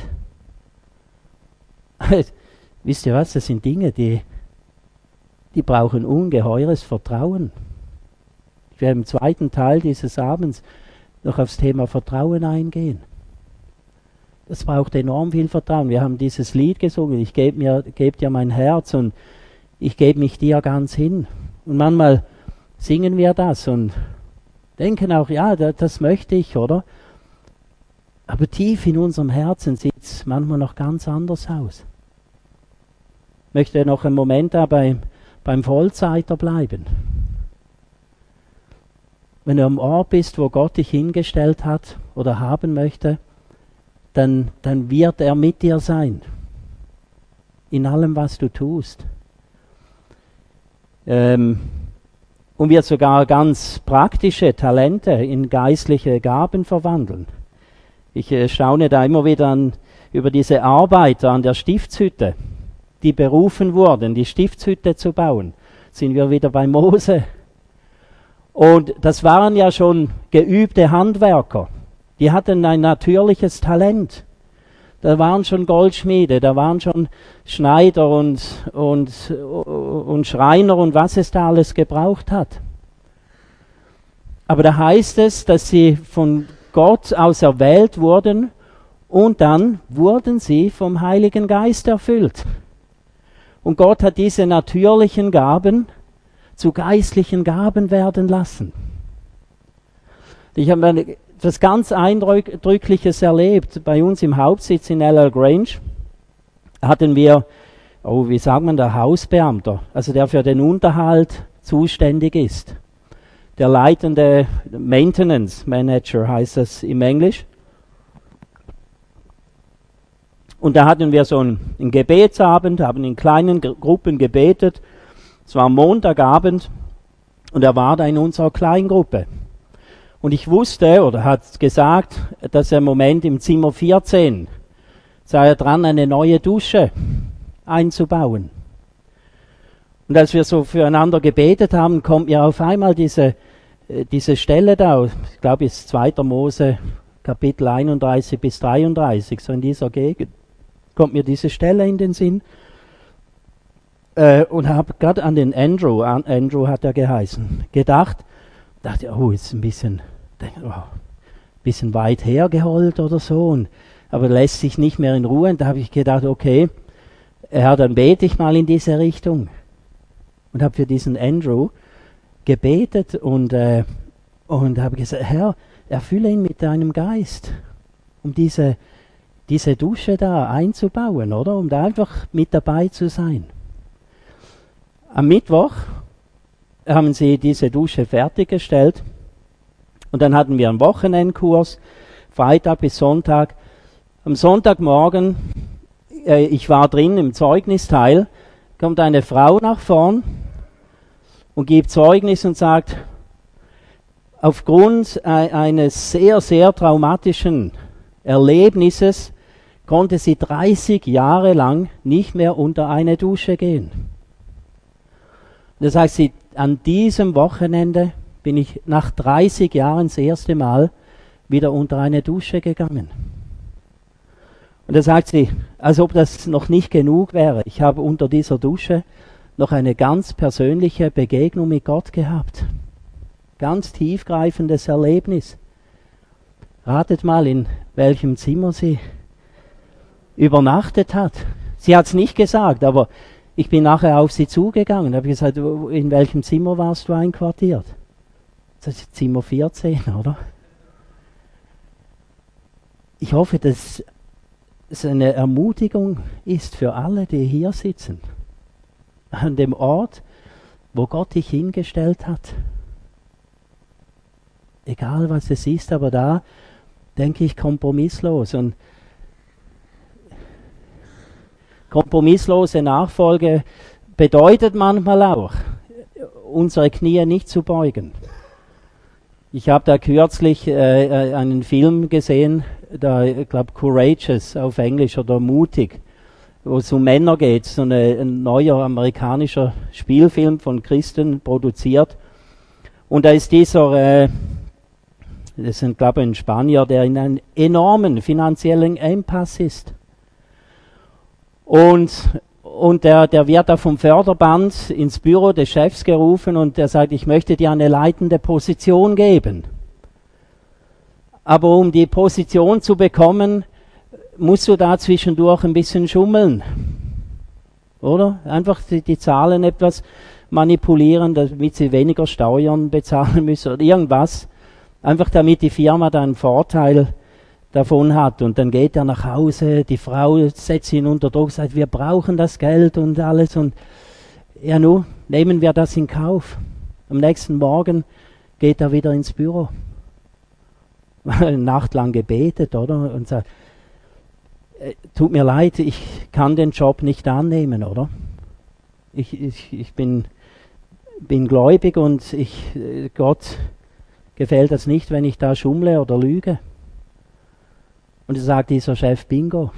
Wisst ihr was? Das sind Dinge, die, die brauchen ungeheures Vertrauen. Ich werde im zweiten Teil dieses Abends noch aufs Thema Vertrauen eingehen. Das braucht enorm viel Vertrauen. Wir haben dieses Lied gesungen, ich gebe mir, geb dir mein Herz und ich gebe mich dir ganz hin. Und manchmal singen wir das und denken auch, ja, das, das möchte ich, oder? Aber tief in unserem Herzen sieht es manchmal noch ganz anders aus. Ich möchte noch einen Moment da beim, beim Vollzeiter bleiben. Wenn du am Ort bist, wo Gott dich hingestellt hat oder haben möchte, dann, dann wird er mit dir sein. In allem, was du tust. Ähm, und wird sogar ganz praktische Talente in geistliche Gaben verwandeln. Ich äh, staune da immer wieder an, über diese Arbeiter an der Stiftshütte, die berufen wurden, die Stiftshütte zu bauen. Sind wir wieder bei Mose. Und das waren ja schon geübte Handwerker. Die hatten ein natürliches Talent. Da waren schon Goldschmiede, da waren schon Schneider und, und, und Schreiner und was es da alles gebraucht hat. Aber da heißt es, dass sie von Gott auserwählt wurden und dann wurden sie vom Heiligen Geist erfüllt. Und Gott hat diese natürlichen Gaben zu geistlichen Gaben werden lassen. Ich habe etwas ganz Eindrückliches erlebt. Bei uns im Hauptsitz in L L Grange hatten wir, oh, wie sagt man da, Hausbeamter, also der für den Unterhalt zuständig ist. Der leitende Maintenance Manager heißt das im Englisch. Und da hatten wir so einen, einen Gebetsabend, haben in kleinen G- Gruppen gebetet. Es war Montagabend und er war da in unserer Kleingruppe. Und ich wusste, oder hat gesagt, dass er im Moment im Zimmer vierzehn sei er dran, eine neue Dusche einzubauen. Und als wir so füreinander gebetet haben, kommt mir auf einmal diese, äh, diese Stelle da, ich glaube es ist zweiter Mose, Kapitel einunddreißig bis dreiunddreißig, so in dieser Gegend, kommt mir diese Stelle in den Sinn. Äh, und habe gerade an den Andrew, an Andrew hat er geheißen, gedacht, dachte, oh, ist ein bisschen, oh, bisschen weit hergeholt oder so, und, aber lässt sich nicht mehr in Ruhe. Und da habe ich gedacht, okay, Herr, dann bete ich mal in diese Richtung. Und habe für diesen Andrew gebetet und, äh, und habe gesagt, Herr, erfülle ihn mit deinem Geist, um diese, diese Dusche da einzubauen, oder? Um da einfach mit dabei zu sein. Am Mittwoch haben sie diese Dusche fertiggestellt und dann hatten wir einen Wochenendkurs, Freitag bis Sonntag. Am Sonntagmorgen, äh, ich war drin im Zeugnisteil, kommt eine Frau nach vorn und gibt Zeugnis und sagt, aufgrund eines sehr, sehr traumatischen Erlebnisses konnte sie dreißig Jahre lang nicht mehr unter eine Dusche gehen. Das heißt, sie, an diesem Wochenende bin ich nach dreißig Jahren das erste Mal wieder unter eine Dusche gegangen. Und da sagt sie, als ob das noch nicht genug wäre. Ich habe unter dieser Dusche noch eine ganz persönliche Begegnung mit Gott gehabt. Ganz tiefgreifendes Erlebnis. Ratet mal, in welchem Zimmer sie übernachtet hat. Sie hat es nicht gesagt, aber ich bin nachher auf sie zugegangen. Habe gesagt, in welchem Zimmer warst du einquartiert? Das ist Zimmer vierzehn, oder? Ich hoffe, dass es eine Ermutigung ist für alle, die hier sitzen. An dem Ort, wo Gott dich hingestellt hat. Egal was es ist, aber da denke ich kompromisslos. Und kompromisslose Nachfolge bedeutet manchmal auch, unsere Knie nicht zu beugen. Ich habe da kürzlich äh, einen Film gesehen, da, ich glaube Courageous auf Englisch oder mutig, wo es um Männer geht, so eine, ein neuer amerikanischer Spielfilm von Christen produziert. Und da ist dieser, äh, das ist glaube ich ein Spanier, der in einem enormen finanziellen Engpass ist. Und, und der, der wird da vom Förderband ins Büro des Chefs gerufen und der sagt, ich möchte dir eine leitende Position geben. Aber um die Position zu bekommen, musst du da zwischendurch ein bisschen schummeln. Oder? Einfach die, die Zahlen etwas manipulieren, damit sie weniger Steuern bezahlen müssen oder irgendwas. Einfach damit die Firma da einen Vorteil davon hat. Und dann geht er nach Hause, die Frau setzt ihn unter Druck, sagt, wir brauchen das Geld und alles. Und ja, nun, nehmen wir das in Kauf. Am nächsten Morgen geht er wieder ins Büro. Eine Nacht lang gebetet, oder? Und sagt, tut mir leid, ich kann den Job nicht annehmen, oder? Ich, ich, ich bin, bin gläubig und ich, Gott gefällt das nicht, wenn ich da schummle oder lüge. Und er sagt dieser Chef, bingo,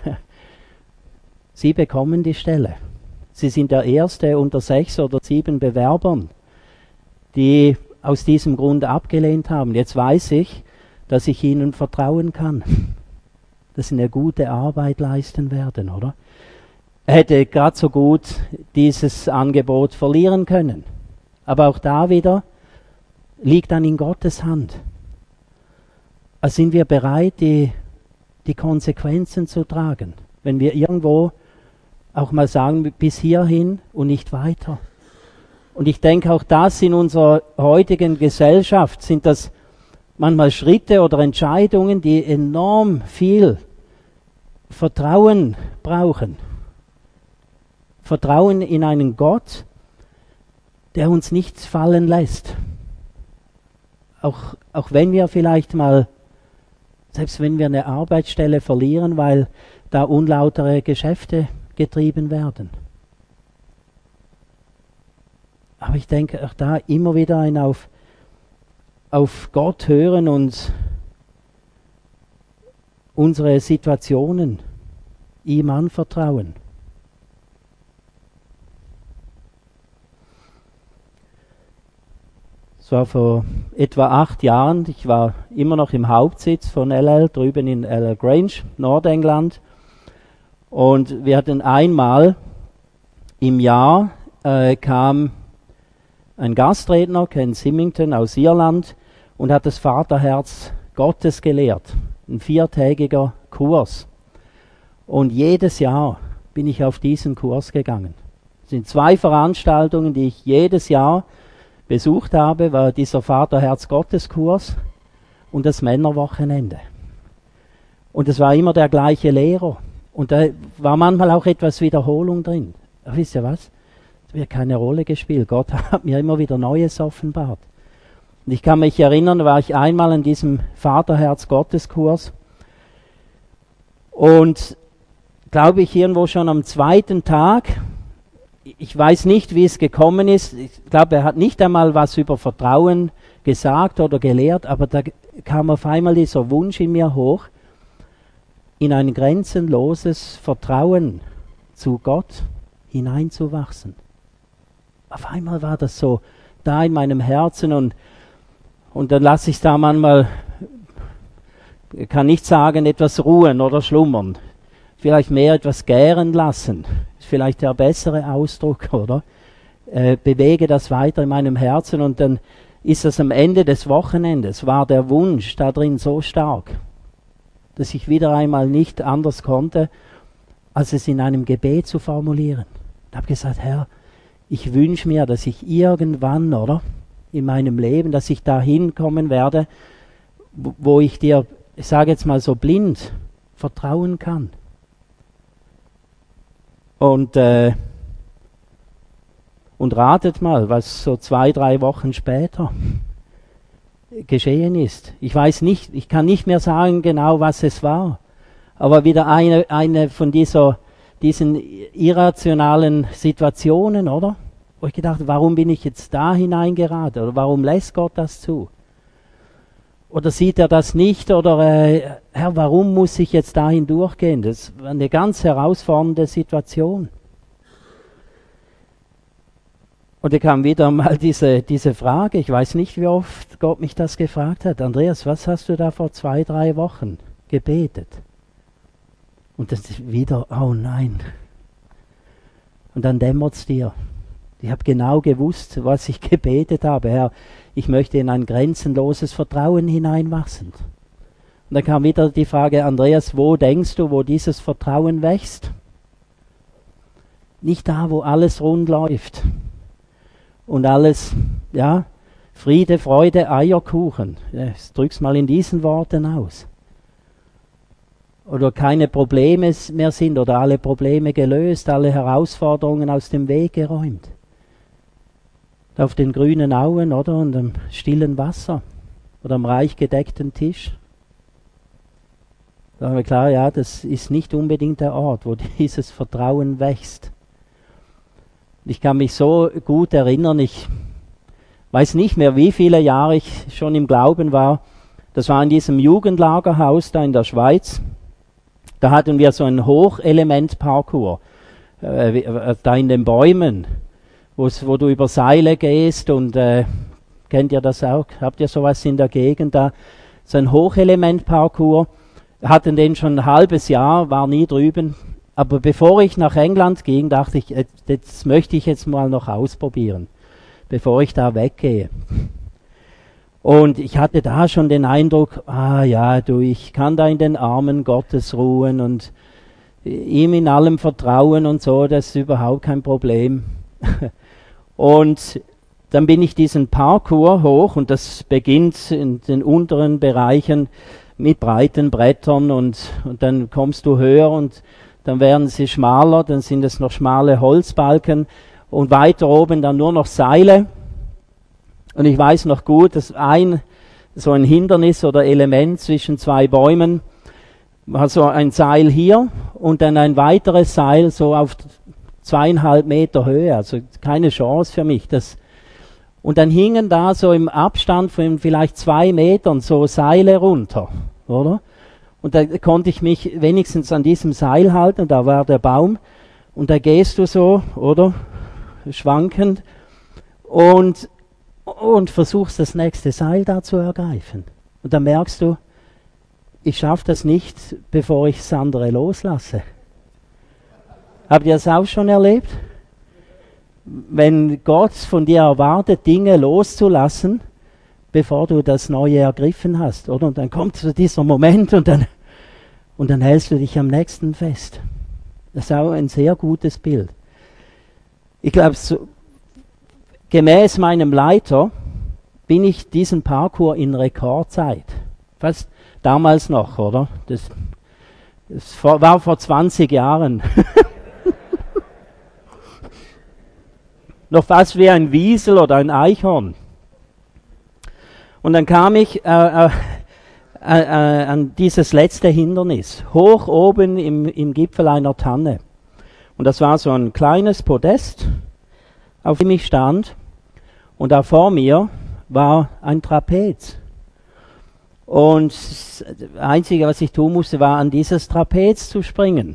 Sie bekommen die Stelle. Sie sind der Erste unter sechs oder sieben Bewerbern, die aus diesem Grund abgelehnt haben. Jetzt weiß ich, dass ich Ihnen vertrauen kann, dass Sie eine gute Arbeit leisten werden, oder? Er hätte gerade so gut dieses Angebot verlieren können. Aber auch da wieder liegt dann in Gottes Hand. Also sind wir bereit, die, die Konsequenzen zu tragen, wenn wir irgendwo auch mal sagen, bis hierhin und nicht weiter. Und ich denke auch das in unserer heutigen Gesellschaft sind das manchmal Schritte oder Entscheidungen, die enorm viel Vertrauen brauchen. Vertrauen in einen Gott, der uns nichts fallen lässt. Auch, auch wenn wir vielleicht mal, selbst wenn wir eine Arbeitsstelle verlieren, weil da unlautere Geschäfte getrieben werden. Aber ich denke auch da immer wieder ein auf, auf Gott hören und unsere Situationen ihm anvertrauen. Es war vor etwa acht Jahren, ich war immer noch im Hauptsitz von L L, drüben in L L Grange, Nordengland. Und wir hatten einmal im Jahr, äh, kam ein Gastredner, Ken Symington aus Irland, und hat das Vaterherz Gottes gelehrt. Ein viertägiger Kurs. Und jedes Jahr bin ich auf diesen Kurs gegangen. Es sind zwei Veranstaltungen, die ich jedes Jahr besucht habe, war dieser Vaterherz Gottes Kurs und das Männerwochenende. Und es war immer der gleiche Lehrer. Und da war manchmal auch etwas Wiederholung drin. Aber wisst ihr was? Es wird keine Rolle gespielt. Gott hat mir immer wieder Neues offenbart. Und ich kann mich erinnern, da war ich einmal in diesem Vaterherz Gottes Kurs. Und glaube ich irgendwo schon am zweiten Tag, ich weiß nicht, wie es gekommen ist, ich glaube, er hat nicht einmal was über Vertrauen gesagt oder gelehrt, aber da kam auf einmal dieser Wunsch in mir hoch, in ein grenzenloses Vertrauen zu Gott hineinzuwachsen. Auf einmal war das so da in meinem Herzen und, und dann lasse ich es da manchmal, kann nicht sagen, etwas ruhen oder schlummern. Vielleicht mehr etwas gären lassen. Ist vielleicht der bessere Ausdruck, oder? Äh, bewege das weiter in meinem Herzen und dann ist das am Ende des Wochenendes, war der Wunsch da drin so stark, dass ich wieder einmal nicht anders konnte, als es in einem Gebet zu formulieren. Ich habe gesagt, Herr, ich wünsche mir, dass ich irgendwann, oder, in meinem Leben, dass ich da hinkommen werde, wo ich dir, ich sage jetzt mal so blind, vertrauen kann. Und, äh, und ratet mal, was so zwei, drei Wochen später geschehen ist. Ich weiß nicht, ich kann nicht mehr sagen genau, was es war. Aber wieder eine, eine von dieser, diesen irrationalen Situationen, oder? Wo ich gedacht, warum bin ich jetzt da hineingeraten? Oder warum lässt Gott das zu? Oder sieht er das nicht? Oder, äh, Herr, warum muss ich jetzt da hindurchgehen? Das war eine ganz herausfordernde Situation. Und da kam wieder mal diese, diese Frage, ich weiß nicht, wie oft Gott mich das gefragt hat. Andreas, was hast du da vor zwei, drei Wochen gebetet? Und das ist wieder, oh nein. Und dann dämmert es dir. Ich habe genau gewusst, was ich gebetet habe. Herr, ich möchte in ein grenzenloses Vertrauen hineinwachsen. Und dann kam wieder die Frage, Andreas, wo denkst du, wo dieses Vertrauen wächst? Nicht da, wo alles rund läuft. Und alles, ja, Friede, Freude, Eierkuchen. Ich drück's mal in diesen Worten aus. Oder keine Probleme mehr sind oder alle Probleme gelöst, alle Herausforderungen aus dem Weg geräumt. Auf den grünen Auen, oder, und am stillen Wasser oder am reich gedeckten Tisch. Da haben wir klar, ja, das ist nicht unbedingt der Ort, wo dieses Vertrauen wächst. Ich kann mich so gut erinnern, ich weiß nicht mehr, wie viele Jahre ich schon im Glauben war. Das war in diesem Jugendlagerhaus da in der Schweiz. Da hatten wir so einen Hochelement-Parcours, äh, da in den Bäumen, wo du über Seile gehst und äh, kennt ihr das auch? Habt ihr sowas in der Gegend da? So ein Hochelement-Parcours. Hatten den schon ein halbes Jahr, war nie drüben. Aber bevor ich nach England ging, dachte ich, das möchte ich jetzt mal noch ausprobieren, bevor ich da weggehe. Und ich hatte da schon den Eindruck, ah ja, du, ich kann da in den Armen Gottes ruhen und ihm in allem vertrauen und so, das ist überhaupt kein Problem. Und dann bin ich diesen Parcours hoch und das beginnt in den unteren Bereichen mit breiten Brettern und, und dann kommst du höher und dann werden sie schmaler, dann sind es noch schmale Holzbalken und weiter oben dann nur noch Seile. Und ich weiß noch gut, dass ein so ein Hindernis oder Element zwischen zwei Bäumen war so ein Seil hier und dann ein weiteres Seil so auf zweieinhalb Meter Höhe, also keine Chance für mich. Das und dann hingen da so im Abstand von vielleicht zwei Metern so Seile runter, oder? Und da konnte ich mich wenigstens an diesem Seil halten, da war der Baum. Und da gehst du so, oder? Schwankend. Und, und versuchst das nächste Seil da zu ergreifen. Und dann merkst du, ich schaffe das nicht, bevor ich das andere loslasse. Habt ihr das auch schon erlebt? Wenn Gott von dir erwartet, Dinge loszulassen, bevor du das Neue ergriffen hast, oder? Und dann kommt so dieser Moment und dann, und dann hältst du dich am nächsten fest. Das ist auch ein sehr gutes Bild. Ich glaube, so, gemäß meinem Leiter bin ich diesen Parcours in Rekordzeit. Fast damals noch, oder? Das, das war vor zwanzig Jahren. Noch fast wie ein Wiesel oder ein Eichhorn. Und dann kam ich äh, äh, äh, an dieses letzte Hindernis, hoch oben im, im Gipfel einer Tanne. Und das war so ein kleines Podest, auf dem ich stand. Und da vor mir war ein Trapez. Und das Einzige, was ich tun musste, war an dieses Trapez zu springen.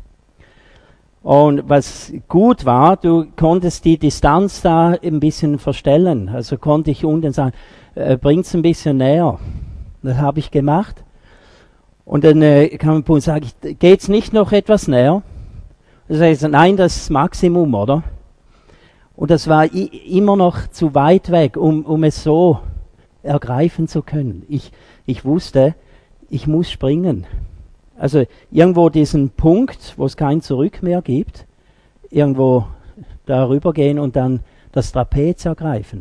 Und was gut war, du konntest die Distanz da ein bisschen verstellen. Also konnte ich unten sagen, äh, bringt's ein bisschen näher. Das habe ich gemacht. Und dann äh, kam ein Punkt, sage ich, geht's nicht noch etwas näher? Das heißt, nein, das ist das Maximum, oder? Und das war i- immer noch zu weit weg, um, um es so ergreifen zu können. Ich, ich wusste, ich muss springen. Also irgendwo diesen Punkt, wo es kein Zurück mehr gibt, irgendwo darüber gehen und dann das Trapez ergreifen.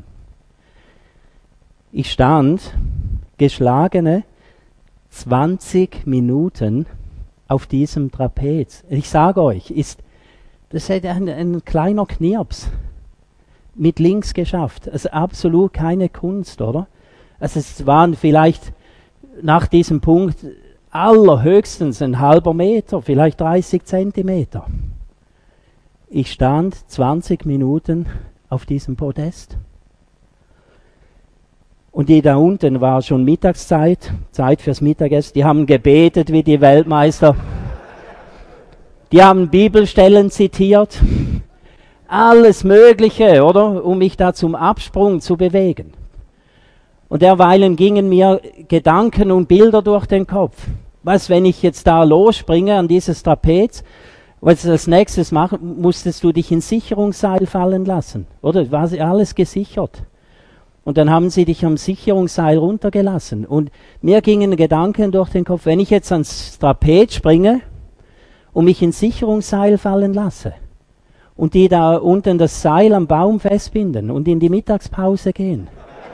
Ich stand geschlagene zwanzig Minuten auf diesem Trapez. Ich sage euch, ist, das ist ein, ein kleiner Knirps mit links geschafft. Also absolut keine Kunst, oder? Also es waren vielleicht nach diesem Punkt allerhöchstens ein halber Meter, vielleicht dreißig Zentimeter. Ich stand zwanzig Minuten auf diesem Podest. Und die da unten war schon Mittagszeit, Zeit fürs Mittagessen. Die haben gebetet wie die Weltmeister. Die haben Bibelstellen zitiert. Alles Mögliche, oder? Um mich da zum Absprung zu bewegen. Und derweilen gingen mir Gedanken und Bilder durch den Kopf. Was, wenn ich jetzt da losspringe an dieses Trapez, was als nächstes machen, musstest du dich ins Sicherungsseil fallen lassen, oder? War alles gesichert. Und dann haben sie dich am Sicherungsseil runtergelassen. Und mir gingen Gedanken durch den Kopf, wenn ich jetzt ans Trapez springe und mich ins Sicherungsseil fallen lasse und die da unten das Seil am Baum festbinden und in die Mittagspause gehen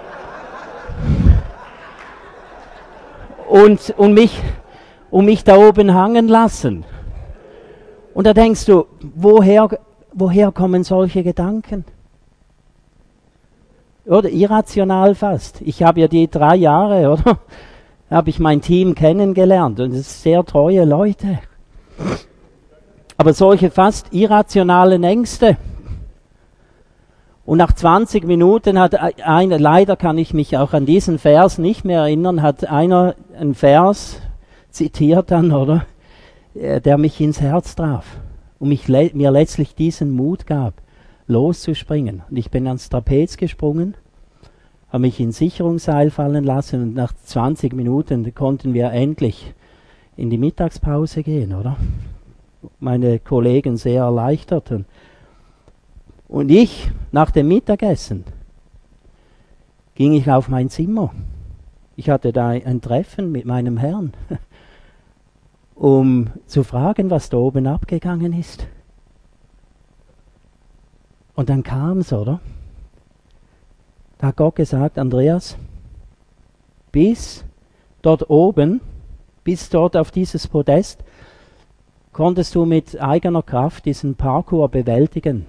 und, und, mich, und mich da oben hangen lassen. Und da denkst du, woher, woher kommen solche Gedanken? Oder irrational fast. Ich habe ja die drei Jahre, oder? Habe ich mein Team kennengelernt und es sind sehr treue Leute. Aber solche fast irrationalen Ängste. Und nach zwanzig Minuten hat einer, leider kann ich mich auch an diesen Vers nicht mehr erinnern, hat einer einen Vers zitiert dann, oder? Der mich ins Herz traf und mich, mir letztlich diesen Mut gab, loszuspringen. Und ich bin ans Trapez gesprungen, habe mich ins Sicherungsseil fallen lassen und nach zwanzig Minuten konnten wir endlich in die Mittagspause gehen, oder? Meine Kollegen sehr erleichtert. Und, und ich, nach dem Mittagessen, ging ich auf mein Zimmer. Ich hatte da ein Treffen mit meinem Herrn, um zu fragen, was da oben abgegangen ist. Und dann kam's, oder? Da hat Gott gesagt, Andreas, bis dort oben, bis dort auf dieses Podest, konntest du mit eigener Kraft diesen Parkour bewältigen.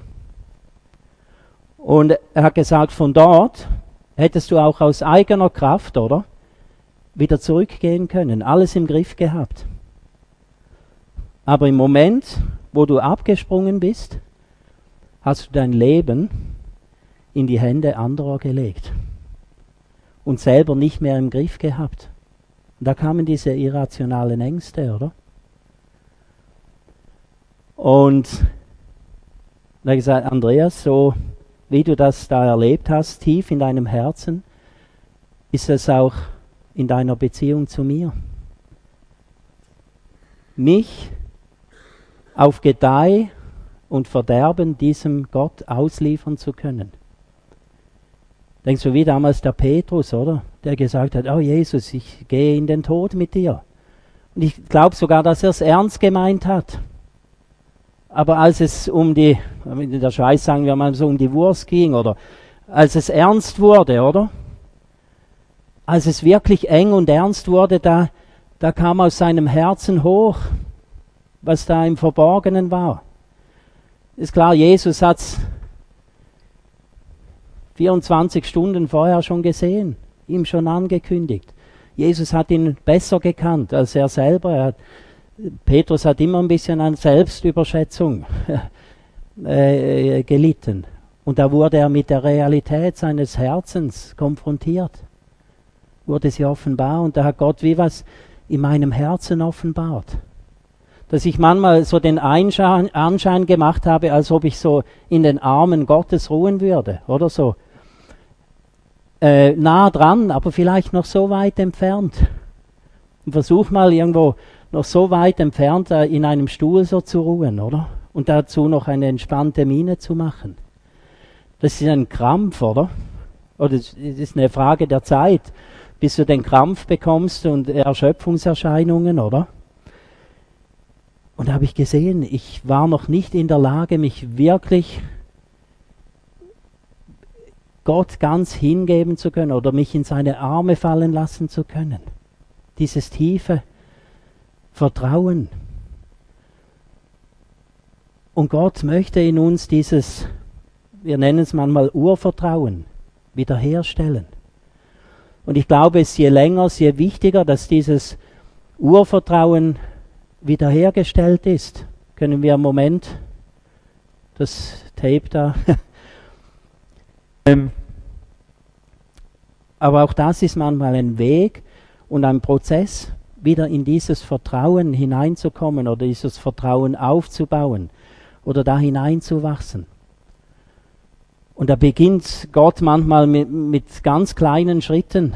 Und er hat gesagt, von dort hättest du auch aus eigener Kraft, oder, wieder zurückgehen können, alles im Griff gehabt. Aber im Moment, wo du abgesprungen bist, hast du dein Leben in die Hände anderer gelegt und selber nicht mehr im Griff gehabt. Und da kamen diese irrationalen Ängste, oder? Und da hat gesagt, Andreas, so wie du das da erlebt hast, tief in deinem Herzen, ist es auch in deiner Beziehung zu mir. Mich auf Gedeih und Verderben diesem Gott ausliefern zu können. Denkst du, wie damals der Petrus, oder? Der gesagt hat, oh Jesus, ich gehe in den Tod mit dir. Und ich glaube sogar, dass er es ernst gemeint hat. Aber als es um die, in der Schweiz sagen wir mal so, um die Wurst ging, oder als es ernst wurde, oder? Als es wirklich eng und ernst wurde, da, da kam aus seinem Herzen hoch, was da im Verborgenen war. Ist klar, Jesus hat's vierundzwanzig Stunden vorher schon gesehen, ihm schon angekündigt. Jesus hat ihn besser gekannt als er selber. Er hat, Petrus hat immer ein bisschen an Selbstüberschätzung äh, gelitten. Und da wurde er mit der Realität seines Herzens konfrontiert. Wurde sie offenbar und da hat Gott wie was in meinem Herzen offenbart. Dass ich manchmal so den Einschein, Anschein gemacht habe, als ob ich so in den Armen Gottes ruhen würde, oder so. Äh, nah dran, aber vielleicht noch so weit entfernt. Und versuch mal irgendwo noch so weit entfernt äh, in einem Stuhl so zu ruhen, oder? Und dazu noch eine entspannte Miene zu machen. Das ist ein Krampf, oder? Oder es ist eine Frage der Zeit, bis du den Krampf bekommst und Erschöpfungserscheinungen, oder? Und da habe ich gesehen, ich war noch nicht in der Lage, mich wirklich Gott ganz hingeben zu können oder mich in seine Arme fallen lassen zu können. Dieses tiefe Vertrauen. Und Gott möchte in uns dieses, wir nennen es manchmal Urvertrauen, wiederherstellen. Und ich glaube, es ist je länger, je wichtiger, dass dieses Urvertrauen wiederhergestellt ist. Können wir im Moment das Tape da... ähm, aber auch das ist manchmal ein Weg und ein Prozess, wieder in dieses Vertrauen hineinzukommen oder dieses Vertrauen aufzubauen oder da hineinzuwachsen. Und da beginnt Gott manchmal mit, mit ganz kleinen Schritten.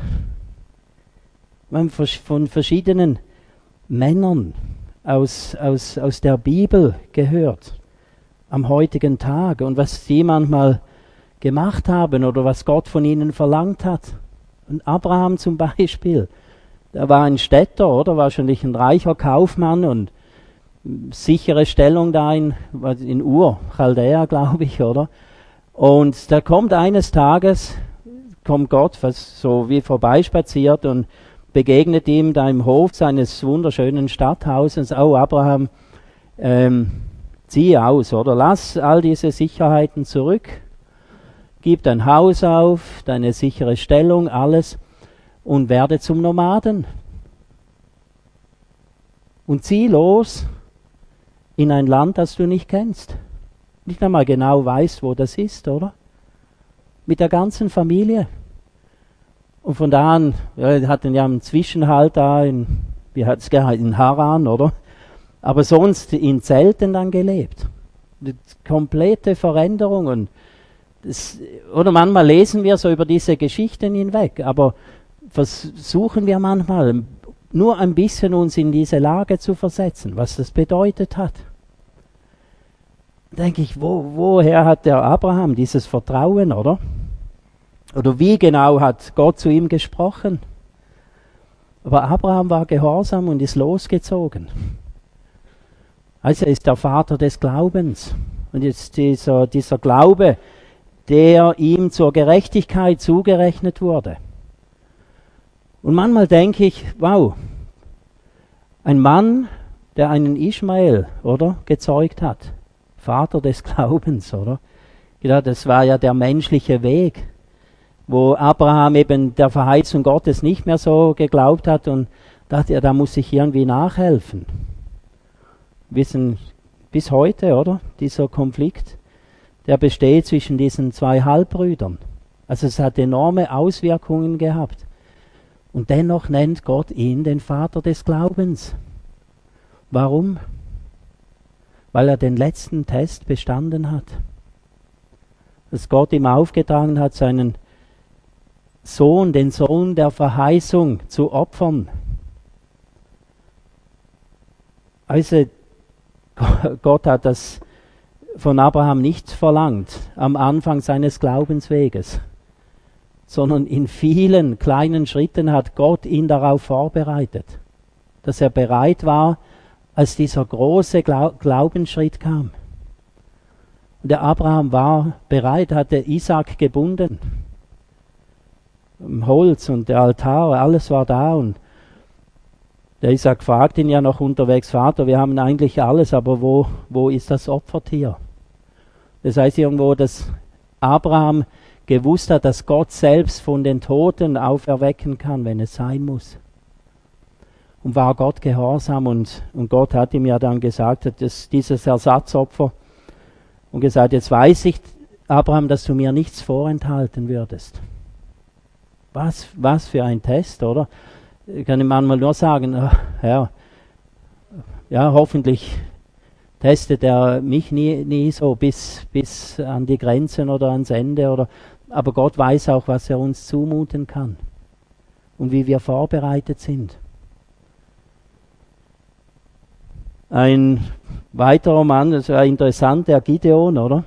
Von verschiedenen Männern aus, aus, aus der Bibel gehört am heutigen Tag und was sie manchmal gemacht haben oder was Gott von ihnen verlangt hat. Und Abraham zum Beispiel, der war ein Städter, oder? Wahrscheinlich ein reicher Kaufmann und sichere Stellung da in, in Ur, Chaldea, glaube ich, oder? Und da kommt eines Tages, kommt Gott, was so wie vorbeispaziert und begegnet ihm da im Hof seines wunderschönen Stadthauses. Oh, Abraham, ähm, zieh aus, oder? Lass all diese Sicherheiten zurück. Gib dein Haus auf, deine sichere Stellung, alles und werde zum Nomaden. Und zieh los in ein Land, das du nicht kennst. Nicht einmal genau weißt, wo das ist, oder? Mit der ganzen Familie. Und von da an, ja, wir hatten ja einen Zwischenhalt da in, wie hat es geheißen, in Haran, oder? Aber sonst in Zelten dann gelebt. Eine komplette Veränderung und das, oder manchmal lesen wir so über diese Geschichten hinweg, aber versuchen wir manchmal nur ein bisschen uns in diese Lage zu versetzen, was das bedeutet hat. Denke ich, wo, woher hat der Abraham dieses Vertrauen, oder? Oder wie genau hat Gott zu ihm gesprochen? Aber Abraham war gehorsam und ist losgezogen. Also er ist der Vater des Glaubens. Und jetzt dieser, dieser Glaube, der ihm zur Gerechtigkeit zugerechnet wurde. Und manchmal denke ich, wow, ein Mann, der einen Ismael, oder, gezeugt hat, Vater des Glaubens, oder? Ja, das war ja der menschliche Weg, wo Abraham eben der Verheißung Gottes nicht mehr so geglaubt hat und dachte, ja, da muss ich irgendwie nachhelfen. Wir wissen bis heute, oder, dieser Konflikt, der besteht zwischen diesen zwei Halbbrüdern. Also es hat enorme Auswirkungen gehabt. Und dennoch nennt Gott ihn den Vater des Glaubens. Warum? Weil er den letzten Test bestanden hat. Dass Gott ihm aufgetragen hat, seinen Sohn, den Sohn der Verheißung zu opfern. Also Gott hat das von Abraham nicht verlangt am Anfang seines Glaubensweges, sondern in vielen kleinen Schritten hat Gott ihn darauf vorbereitet, dass er bereit war, als dieser große Glau- Glaubensschritt kam. Und der Abraham war bereit, hatte Isaac gebunden. Holz und der Altar, alles war da und der Isaac fragt ihn ja noch unterwegs, Vater, wir haben eigentlich alles, aber wo, wo ist das Opfertier? Das heißt irgendwo, dass Abraham gewusst hat, dass Gott selbst von den Toten auferwecken kann, wenn es sein muss. Und war Gott gehorsam und, und Gott hat ihm ja dann gesagt, dass dieses Ersatzopfer und gesagt, jetzt weiß ich, Abraham, dass du mir nichts vorenthalten würdest. Was, was für ein Test, oder? Ich kann ihm manchmal nur sagen, ach, Herr, ja, hoffentlich testet er mich nie, nie so bis, bis an die Grenzen oder ans Ende. Oder, aber Gott weiß auch, was er uns zumuten kann und wie wir vorbereitet sind. Ein weiterer Mann, das war interessant, der Gideon, oder?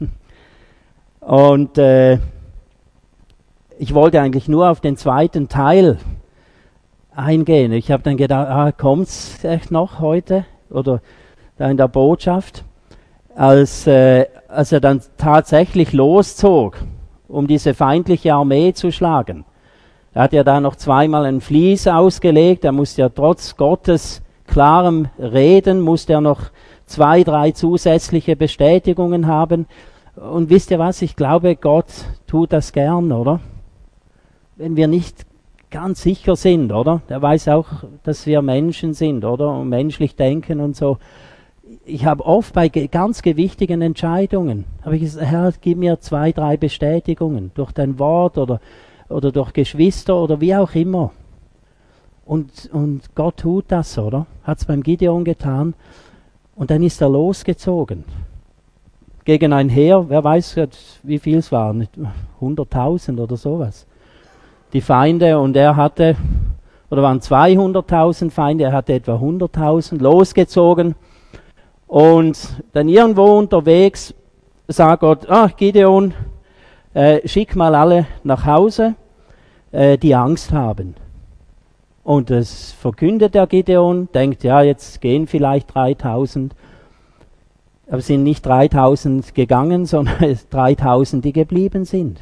Und äh, ich wollte eigentlich nur auf den zweiten Teil eingehen. Ich habe dann gedacht, ah, kommt's echt noch heute? Oder da in der Botschaft, als, äh, als er dann tatsächlich loszog, um diese feindliche Armee zu schlagen. Er hat ja da noch zweimal ein Vlies ausgelegt, er musste ja trotz Gottes klarem Reden, musste er noch zwei, drei zusätzliche Bestätigungen haben. Und wisst ihr was, ich glaube, Gott tut das gern, oder? Wenn wir nicht ganz sicher sind, oder? Er weiß auch, dass wir Menschen sind, oder? Und menschlich denken und so. Ich habe oft bei ge- ganz gewichtigen Entscheidungen, habe ich gesagt, Herr, gib mir zwei, drei Bestätigungen durch dein Wort oder, oder durch Geschwister oder wie auch immer. Und, und Gott tut das, oder? Hat es beim Gideon getan. Und dann ist er losgezogen. Gegen ein Heer, wer weiß, wie viel es waren, hunderttausend oder sowas. Die Feinde, und er hatte, oder waren zweihunderttausend Feinde, er hatte etwa hunderttausend, losgezogen. Und dann irgendwo unterwegs sagt Gott, ach Gideon, äh, schick mal alle nach Hause, äh, die Angst haben. Und das verkündet der Gideon, denkt, ja, jetzt gehen vielleicht dreitausend. Aber es sind nicht dreitausend gegangen, sondern dreitausend, die geblieben sind.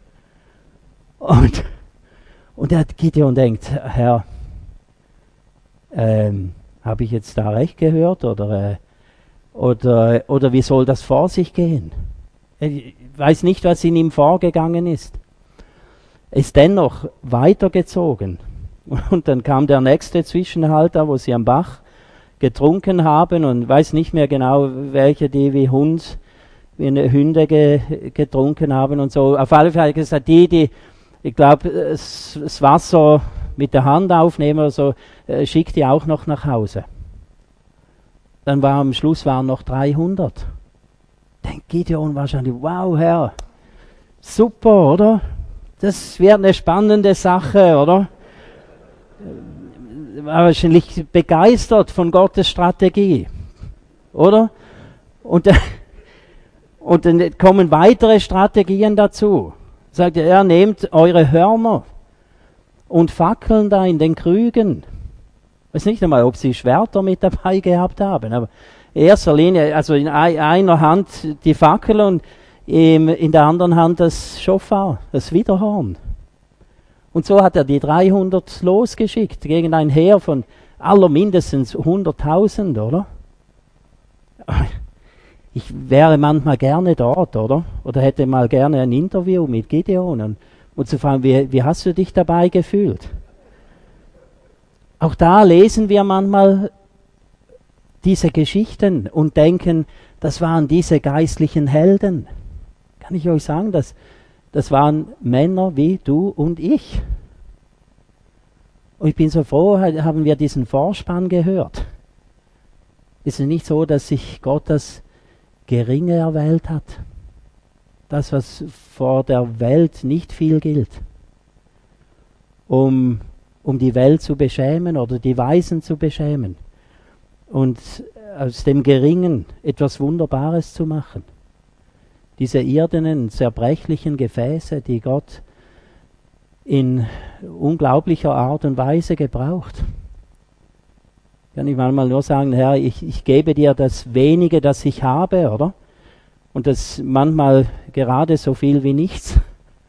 Und, und der Gideon denkt, Herr, ähm, habe ich jetzt da recht gehört? Oder, äh, oder, oder wie soll das vor sich gehen? Ich weiß nicht, was in ihm vorgegangen ist. Er ist dennoch weitergezogen. Und dann kam der nächste Zwischenhalt, da wo sie am Bach getrunken haben und weiß nicht mehr genau, welche die wie Hund, wie eine Hunde ge, getrunken haben und so. Auf alle Fälle gesagt, die, die, ich glaube, das, das Wasser mit der Hand aufnehmen oder so, äh, schickt die auch noch nach Hause. Dann war am Schluss waren noch dreihundert. Denkt Gideon wahrscheinlich, wow, Herr, super, oder? Das wird eine spannende Sache, oder? War wahrscheinlich begeistert von Gottes Strategie, oder? Und, und dann kommen weitere Strategien dazu. Sagt er, ja, nehmt eure Hörner und Fackeln da in den Krügen. Ich weiß nicht einmal, ob sie Schwerter mit dabei gehabt haben, aber in erster Linie, also in einer Hand die Fackel und in der anderen Hand das Schofar, das Widerhorn. Und so hat er die dreihundert losgeschickt gegen ein Heer von allermindestens hunderttausend, oder? Ich wäre manchmal gerne dort, oder? Oder hätte mal gerne ein Interview mit Gideon und, und zu fragen, wie, wie hast du dich dabei gefühlt? Auch da lesen wir manchmal diese Geschichten und denken, das waren diese geistlichen Helden. Kann ich euch sagen, dass das waren Männer wie du und ich. Und ich bin so froh, haben wir diesen Vorspann gehört. Ist es nicht so, dass sich Gott das Geringe erwählt hat? Das, was vor der Welt nicht viel gilt. Um, um die Welt zu beschämen oder die Weisen zu beschämen. Und aus dem Geringen etwas Wunderbares zu machen. Diese irdenen, zerbrechlichen Gefäße, die Gott in unglaublicher Art und Weise gebraucht. Kann ich manchmal nur sagen, Herr, ich, ich gebe dir das Wenige, das ich habe, oder? Und das manchmal gerade so viel wie nichts.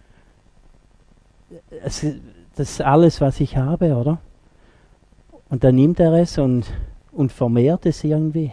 Das, das ist alles, was ich habe, oder? Und dann nimmt er es und, und vermehrt es irgendwie.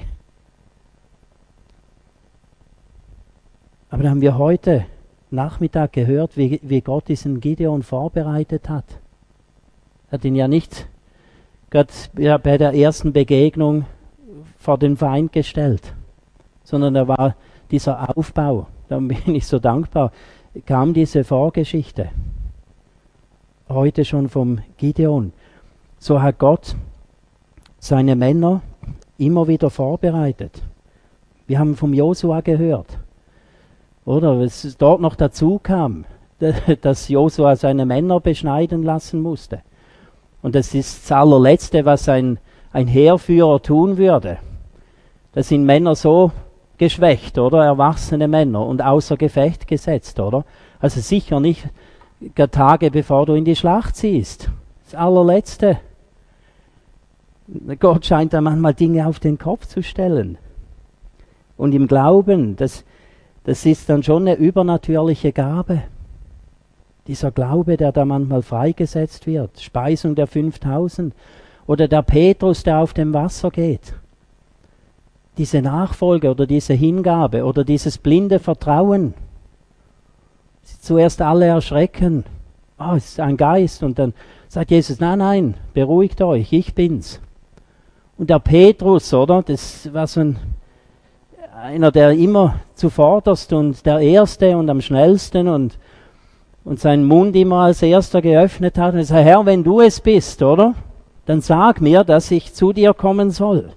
Aber da haben wir heute Nachmittag gehört, wie, wie Gott diesen Gideon vorbereitet hat. Er hat ihn ja nicht Gott ja, bei der ersten Begegnung vor den Feind gestellt, sondern er war dieser Aufbau. da bin ich so dankbar, kam diese Vorgeschichte. Heute schon vom Gideon. So hat Gott seine Männer immer wieder vorbereitet. Wir haben vom Josua gehört. Oder was dort noch dazu kam, dass Josua seine Männer beschneiden lassen musste. Und das ist das allerletzte, was ein, ein Heerführer tun würde. Da sind Männer so geschwächt, oder? Erwachsene Männer und außer Gefecht gesetzt, oder? Also sicher nicht Tage bevor du in die Schlacht ziehst. Das allerletzte. Gott scheint da manchmal Dinge auf den Kopf zu stellen. Und im Glauben, das, das ist dann schon eine übernatürliche Gabe. Dieser Glaube, der da manchmal freigesetzt wird. Speisung der fünftausend. Oder der Petrus, der auf dem Wasser geht. Diese Nachfolge oder diese Hingabe oder dieses blinde Vertrauen. Sie zuerst alle erschrecken. Oh, es ist ein Geist. Und dann sagt Jesus, nein, nein, beruhigt euch, ich bin's. Und der Petrus, oder? Das war so ein, einer, der immer zuvorderst und der Erste und am schnellsten und und seinen Mund immer als Erster geöffnet hat und sagt, Herr, wenn du es bist, oder? Dann sag mir, dass ich zu dir kommen soll.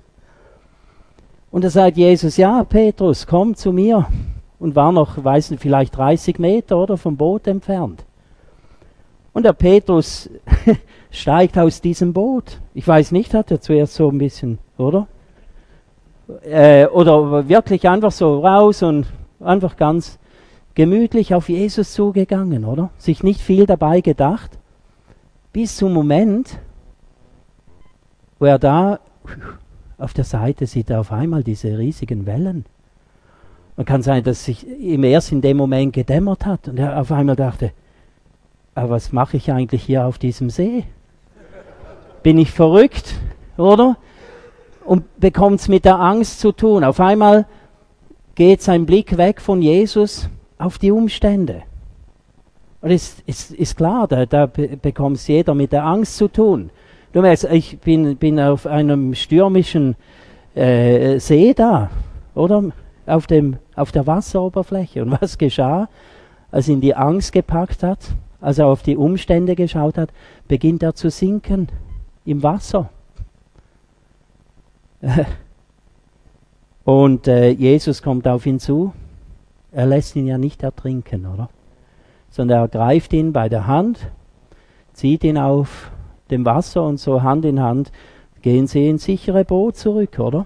Und da sagt Jesus, ja, Petrus, komm zu mir. Und war noch, weiß nicht, vielleicht dreißig Meter, oder, vom Boot entfernt. Und der Petrus steigt aus diesem Boot. Ich weiß nicht, hat er zuerst so ein bisschen, oder? Äh, oder wirklich einfach so raus und einfach ganz gemütlich auf Jesus zugegangen, oder? Sich nicht viel dabei gedacht. Bis zum Moment, wo er da auf der Seite sieht, er auf einmal diese riesigen Wellen. Und kann sein, dass sich ihm erst in dem Moment gedämmert hat und er auf einmal dachte, aber was mache ich eigentlich hier auf diesem See? Bin ich verrückt, oder? Und bekommt es mit der Angst zu tun. Auf einmal geht sein Blick weg von Jesus auf die Umstände. Und es ist, ist klar, da, da bekommt es jeder mit der Angst zu tun. Du merkst, ich bin, bin auf einem stürmischen äh, See da, oder? Auf, dem, auf der Wasseroberfläche. Und was geschah, als ihn die Angst gepackt hat, als er auf die Umstände geschaut hat, beginnt er zu sinken im Wasser. Und äh, Jesus kommt auf ihn zu. Er lässt ihn ja nicht ertrinken, oder? Sondern er greift ihn bei der Hand, zieht ihn auf dem Wasser und so Hand in Hand gehen sie ins sichere Boot zurück, oder?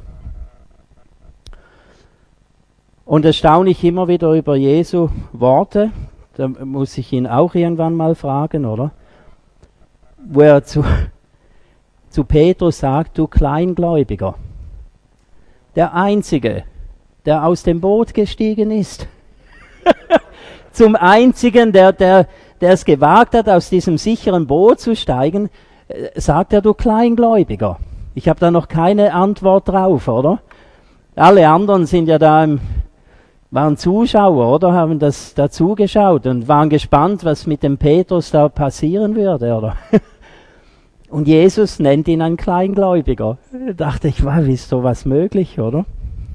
Und das staune ich immer wieder über Jesu Worte. Da muss ich ihn auch irgendwann mal fragen, oder? Wo er zu, zu Petrus sagt, du Kleingläubiger. Der Einzige, der aus dem Boot gestiegen ist. Zum Einzigen, der, der, der es gewagt hat, aus diesem sicheren Boot zu steigen, äh, sagt er, du Kleingläubiger. Ich habe da noch keine Antwort drauf, oder? Alle anderen sind ja da im, waren Zuschauer, oder? Haben das dazugeschaut und waren gespannt, was mit dem Petrus da passieren würde, oder? Und Jesus nennt ihn ein Kleingläubiger. Da dachte ich, wow, wie ist sowas möglich, oder?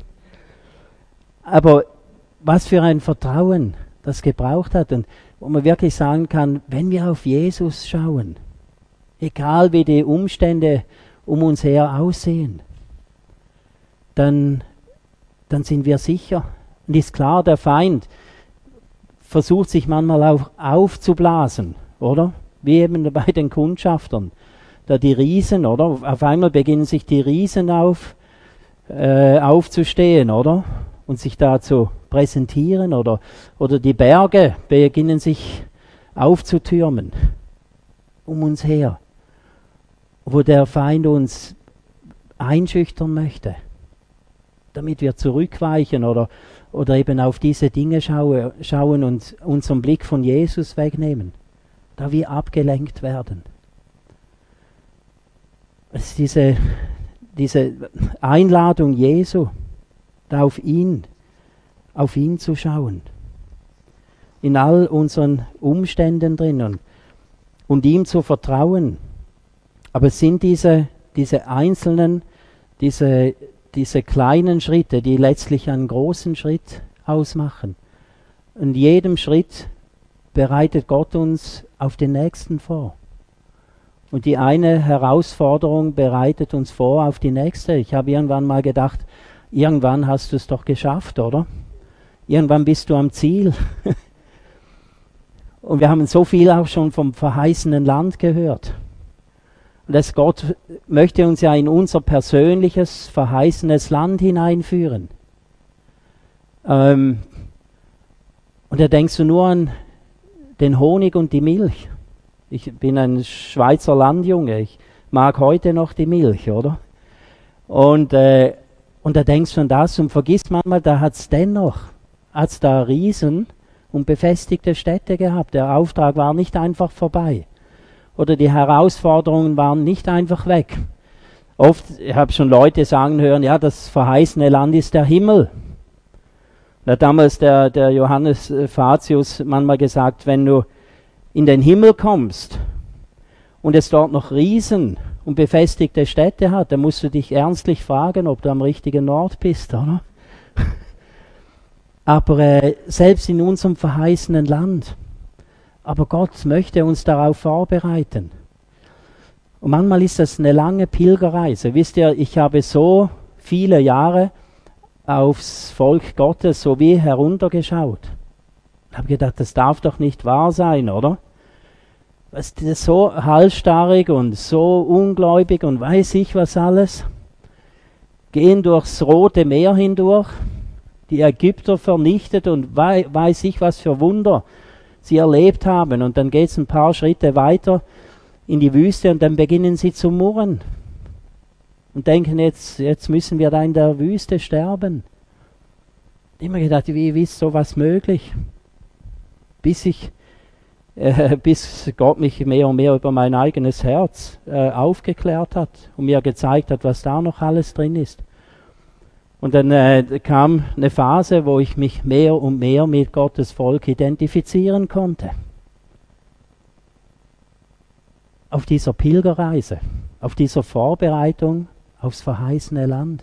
Aber was für ein Vertrauen das gebraucht hat und wo man wirklich sagen kann, wenn wir auf Jesus schauen, egal wie die Umstände um uns her aussehen, dann, dann sind wir sicher. Und ist klar, der Feind versucht sich manchmal auch aufzublasen, oder? Wie eben bei den Kundschaftern. Da die Riesen, oder? Auf einmal beginnen sich die Riesen auf, äh, aufzustehen, oder? Und sich da zu präsentieren, oder, oder die Berge beginnen sich aufzutürmen um uns her, wo der Feind uns einschüchtern möchte, damit wir zurückweichen oder, oder eben auf diese Dinge schaue, schauen und unseren Blick von Jesus wegnehmen, da wir abgelenkt werden. Es ist diese, diese Einladung Jesu, da auf ihn, auf ihn zu schauen. In all unseren Umständen drinnen und ihm zu vertrauen. Aber es sind diese, diese einzelnen, diese, diese kleinen Schritte, die letztlich einen großen Schritt ausmachen. in jedem Schritt bereitet Gott uns auf den nächsten vor. Und die eine Herausforderung bereitet uns vor auf die nächste. Ich habe irgendwann mal gedacht, irgendwann hast du es doch geschafft, oder? Irgendwann bist du am Ziel. Und wir haben so viel auch schon vom verheißenen Land gehört. Und dass Gott möchte uns ja in unser persönliches, verheißenes Land hineinführen. Ähm, und da denkst du nur an den Honig und die Milch. Ich bin ein Schweizer Landjunge, ich mag heute noch die Milch, oder? Und, äh, und da denkst du an das und vergisst manchmal, da hat es dennoch, hat es da Riesen und befestigte Städte gehabt. Der Auftrag war nicht einfach vorbei. Oder die Herausforderungen waren nicht einfach weg. Oft, ich habe schon Leute sagen hören, ja, das verheißene Land ist der Himmel. Da hat damals der, der Johannes Fatius manchmal gesagt, wenn du in den Himmel kommst und es dort noch Riesen und befestigte Städte hat, dann musst du dich ernstlich fragen, ob du am richtigen Ort bist, oder? Aber äh, selbst in unserem verheißenen Land, aber Gott möchte uns darauf vorbereiten. Und manchmal ist das eine lange Pilgerreise. Wisst ihr, ich habe so viele Jahre aufs Volk Gottes so wie heruntergeschaut. Ich habe gedacht, das darf doch nicht wahr sein, oder? Das ist so halsstarrig und so ungläubig und weiß ich was alles. Gehen durchs Rote Meer hindurch, die Ägypter vernichtet und wei- weiß ich was für Wunder sie erlebt haben. Und dann geht es ein paar Schritte weiter in die Wüste und dann beginnen sie zu murren. Und denken, jetzt, jetzt müssen wir da in der Wüste sterben. Ich habe immer gedacht, wie, wie ist sowas möglich? Bis ich, äh, bis Gott mich mehr und mehr über mein eigenes Herz äh, aufgeklärt hat und mir gezeigt hat, was da noch alles drin ist. Und dann äh, kam eine Phase, wo ich mich mehr und mehr mit Gottes Volk identifizieren konnte. Auf dieser Pilgerreise, auf dieser Vorbereitung aufs verheißene Land.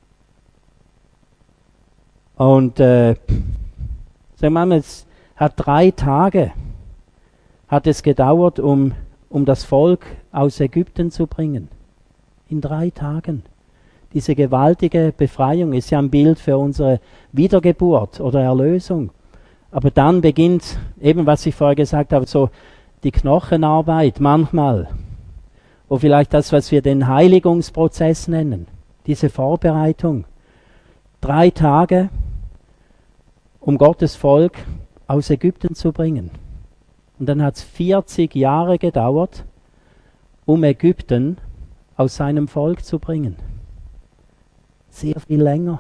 Und äh, sagen wir mal, es hat drei Tage hat es gedauert, um, um das Volk aus Ägypten zu bringen. In drei Tagen. Diese gewaltige Befreiung ist ja ein Bild für unsere Wiedergeburt oder Erlösung. Aber dann beginnt eben, was ich vorher gesagt habe, so die Knochenarbeit manchmal. Oder vielleicht das, was wir den Heiligungsprozess nennen. Diese Vorbereitung. Drei Tage, um Gottes Volk aus Ägypten zu bringen. Und dann hat es vierzig Jahre gedauert, um Ägypten aus seinem Volk zu bringen. Sehr viel länger.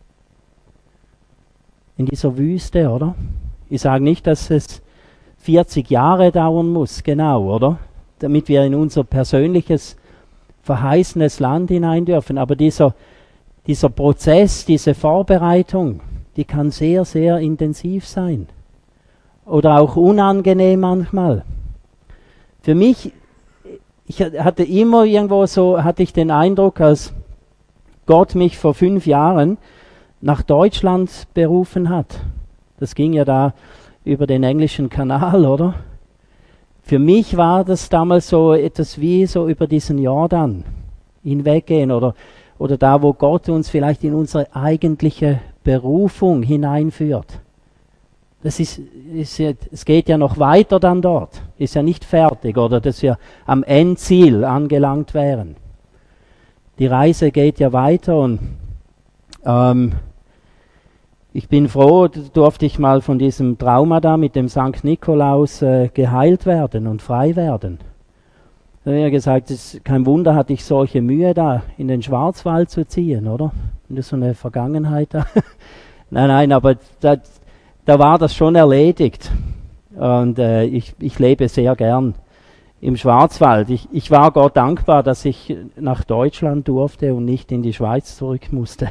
In dieser Wüste, oder? Ich sage nicht, dass es vierzig Jahre dauern muss, genau, oder? Damit wir in unser persönliches, verheißenes Land hinein dürfen. Aber dieser, dieser Prozess, diese Vorbereitung, die kann sehr, sehr intensiv sein. Oder auch unangenehm manchmal. Für mich, ich hatte immer irgendwo so, hatte ich den Eindruck, als Gott mich vor fünf Jahren nach Deutschland berufen hat. Das ging ja da über den englischen Kanal, oder? Für mich war das damals so etwas wie so über diesen Jordan hinweggehen oder, oder da, wo Gott uns vielleicht in unsere eigentliche Berufung hineinführt. Das ist, ist ja, es geht ja noch weiter dann dort. Ist ja nicht fertig oder dass wir am Endziel angelangt wären. Die Reise geht ja weiter und ähm, ich bin froh, durfte ich mal von diesem Trauma da mit dem Sankt Nikolaus äh, geheilt werden und frei werden. Da habe ich ja gesagt, es ist kein Wunder, hatte ich solche Mühe da in den Schwarzwald zu ziehen, oder? Und das ist so eine Vergangenheit da. nein, nein, aber da, da war das schon erledigt. Und äh, ich, ich lebe sehr gern im Schwarzwald. Ich, ich war Gott dankbar, dass ich nach Deutschland durfte und nicht in die Schweiz zurück musste.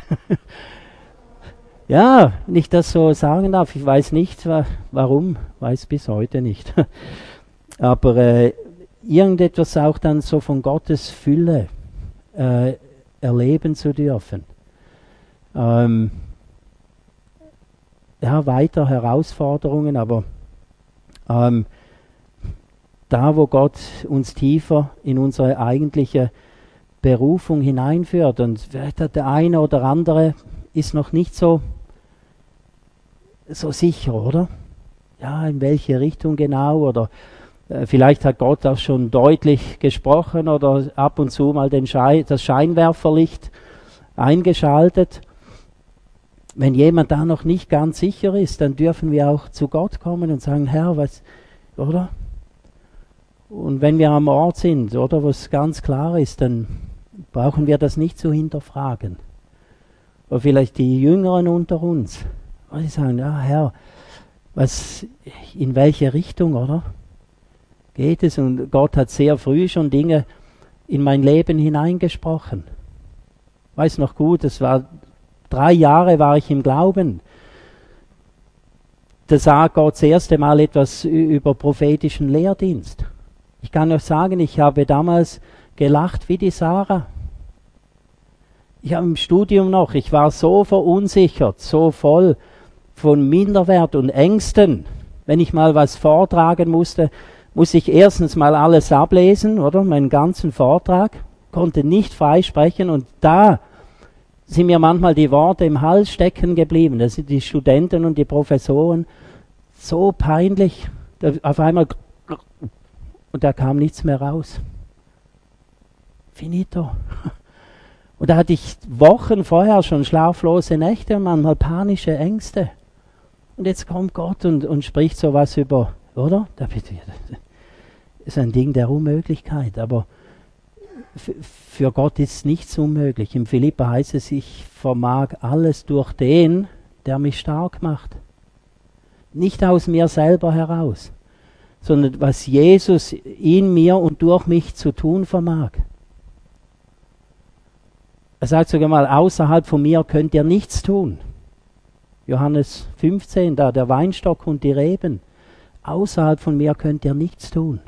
Ja, wenn ich das so sagen darf, ich weiß nicht, wa- warum, weiß bis heute nicht. Aber äh, irgendetwas auch dann so von Gottes Fülle äh, erleben zu dürfen. Ähm, ja, weiter Herausforderungen, aber ähm, da, wo Gott uns tiefer in unsere eigentliche Berufung hineinführt, und vielleicht der eine oder andere ist noch nicht so, so sicher, oder? Ja, in welche Richtung genau, oder äh, vielleicht hat Gott auch schon deutlich gesprochen oder ab und zu mal den Schei- das Scheinwerferlicht eingeschaltet. Wenn jemand da noch nicht ganz sicher ist, dann dürfen wir auch zu Gott kommen und sagen, Herr, was, oder? Und wenn wir am Ort sind, oder, wo es ganz klar ist, dann brauchen wir das nicht zu hinterfragen. Oder vielleicht die Jüngeren unter uns, die sagen, ja Herr, was, in welche Richtung, oder? Geht es? Und Gott hat sehr früh schon Dinge in mein Leben hineingesprochen. Ich weiß noch gut, es war drei Jahre war ich im Glauben. Da sagt Gott das erste Mal etwas über prophetischen Lehrdienst. Ich kann euch sagen, ich habe damals gelacht wie die Sarah. Ich habe im Studium noch, ich war so verunsichert, so voll von Minderwert und Ängsten. Wenn ich mal was vortragen musste, musste ich erstens mal alles ablesen, oder? Meinen ganzen Vortrag, konnte nicht frei sprechen, und da sind mir manchmal die Worte im Hals stecken geblieben. Das sind die Studenten und die Professoren. So peinlich. Auf einmal, und da kam nichts mehr raus. Finito. Und da hatte ich Wochen vorher schon schlaflose Nächte und manchmal panische Ängste. Und jetzt kommt Gott und, und spricht sowas über, oder? Das ist ein Ding der Unmöglichkeit, aber für Gott ist nichts unmöglich. Im Philipper heißt es, ich vermag alles durch den, der mich stark macht. Nicht aus mir selber heraus, sondern was Jesus in mir und durch mich zu tun vermag. Er sagt sogar mal, außerhalb von mir könnt ihr nichts tun. Johannes fünfzehn, da der Weinstock und die Reben. Außerhalb von mir könnt ihr nichts tun.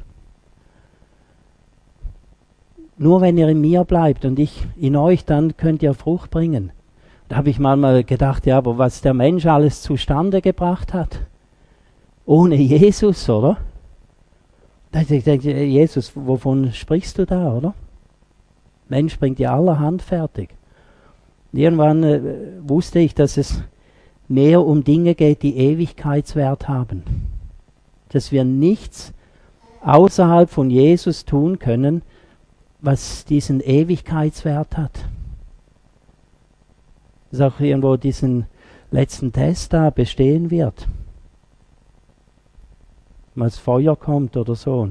Nur wenn ihr in mir bleibt und ich in euch, dann könnt ihr Frucht bringen. Da habe ich manchmal gedacht, ja, aber was der Mensch alles zustande gebracht hat, ohne Jesus, oder? Da ich denke, Jesus, wovon sprichst du da, oder? Mensch bringt ja allerhand fertig. Irgendwann äh, wusste ich, dass es mehr um Dinge geht, die Ewigkeitswert haben. Dass wir nichts außerhalb von Jesus tun können, was diesen Ewigkeitswert hat. Dass auch irgendwo diesen letzten Test da bestehen wird. Wenn das Feuer kommt oder so.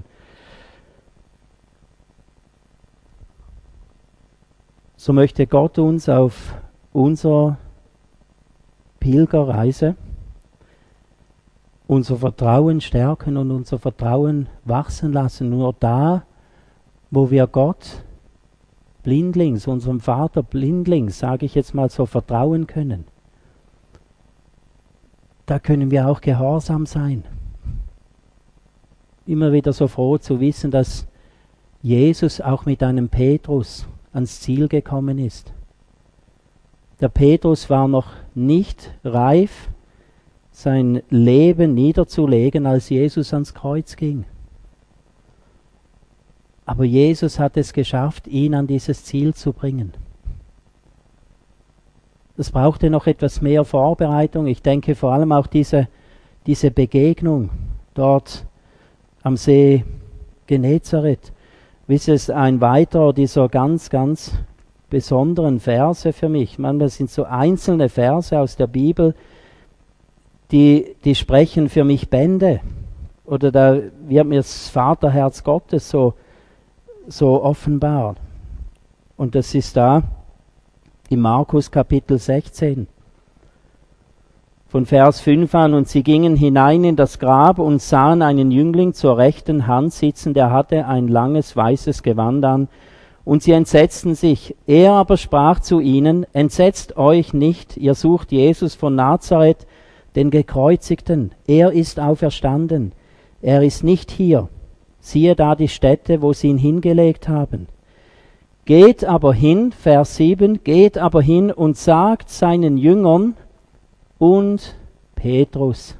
So möchte Gott uns auf unserer Pilgerreise unser Vertrauen stärken und unser Vertrauen wachsen lassen. Nur da, wo wir Gott blindlings, unserem Vater blindlings, sage ich jetzt mal so, vertrauen können, da können wir auch gehorsam sein. Immer wieder so froh zu wissen, dass Jesus auch mit einem Petrus ans Ziel gekommen ist. Der Petrus war noch nicht reif, sein Leben niederzulegen, als Jesus ans Kreuz ging. Aber Jesus hat es geschafft, ihn an dieses Ziel zu bringen. Es brauchte noch etwas mehr Vorbereitung. Ich denke vor allem auch diese, diese Begegnung dort am See Genezareth. Wisst ihr, es ist ein weiterer dieser ganz, ganz besonderen Verse für mich. Manchmal sind so einzelne Verse aus der Bibel, die, die sprechen für mich Bände. Oder da wird mir das Vaterherz Gottes so, so offenbar. Und das ist da in Markus Kapitel sechzehn. Von Vers fünf an, und sie gingen hinein in das Grab und sahen einen Jüngling zur rechten Hand sitzen, der hatte ein langes weißes Gewand an, und sie entsetzten sich. Er aber sprach zu ihnen, entsetzt euch nicht, ihr sucht Jesus von Nazareth, den Gekreuzigten. Er ist auferstanden. Er ist nicht hier. Siehe da die Stätte, wo sie ihn hingelegt haben. Geht aber hin, Vers sieben, geht aber hin und sagt seinen Jüngern und Petrus.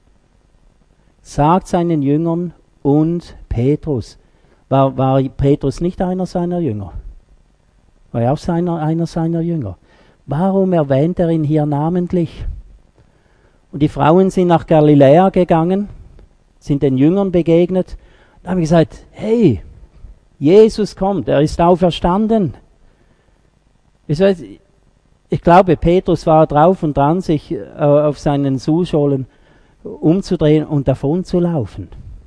Sagt seinen Jüngern und Petrus. War, war Petrus nicht einer seiner Jünger? War er auch seiner, einer seiner Jünger? Warum erwähnt er ihn hier namentlich? Und die Frauen sind nach Galiläa gegangen, sind den Jüngern begegnet und haben gesagt, hey, Jesus kommt, er ist auferstanden. Ich, weiß, ich glaube, Petrus war drauf und dran, sich äh, auf seinen Schuhsohlen umzudrehen und davon zu laufen.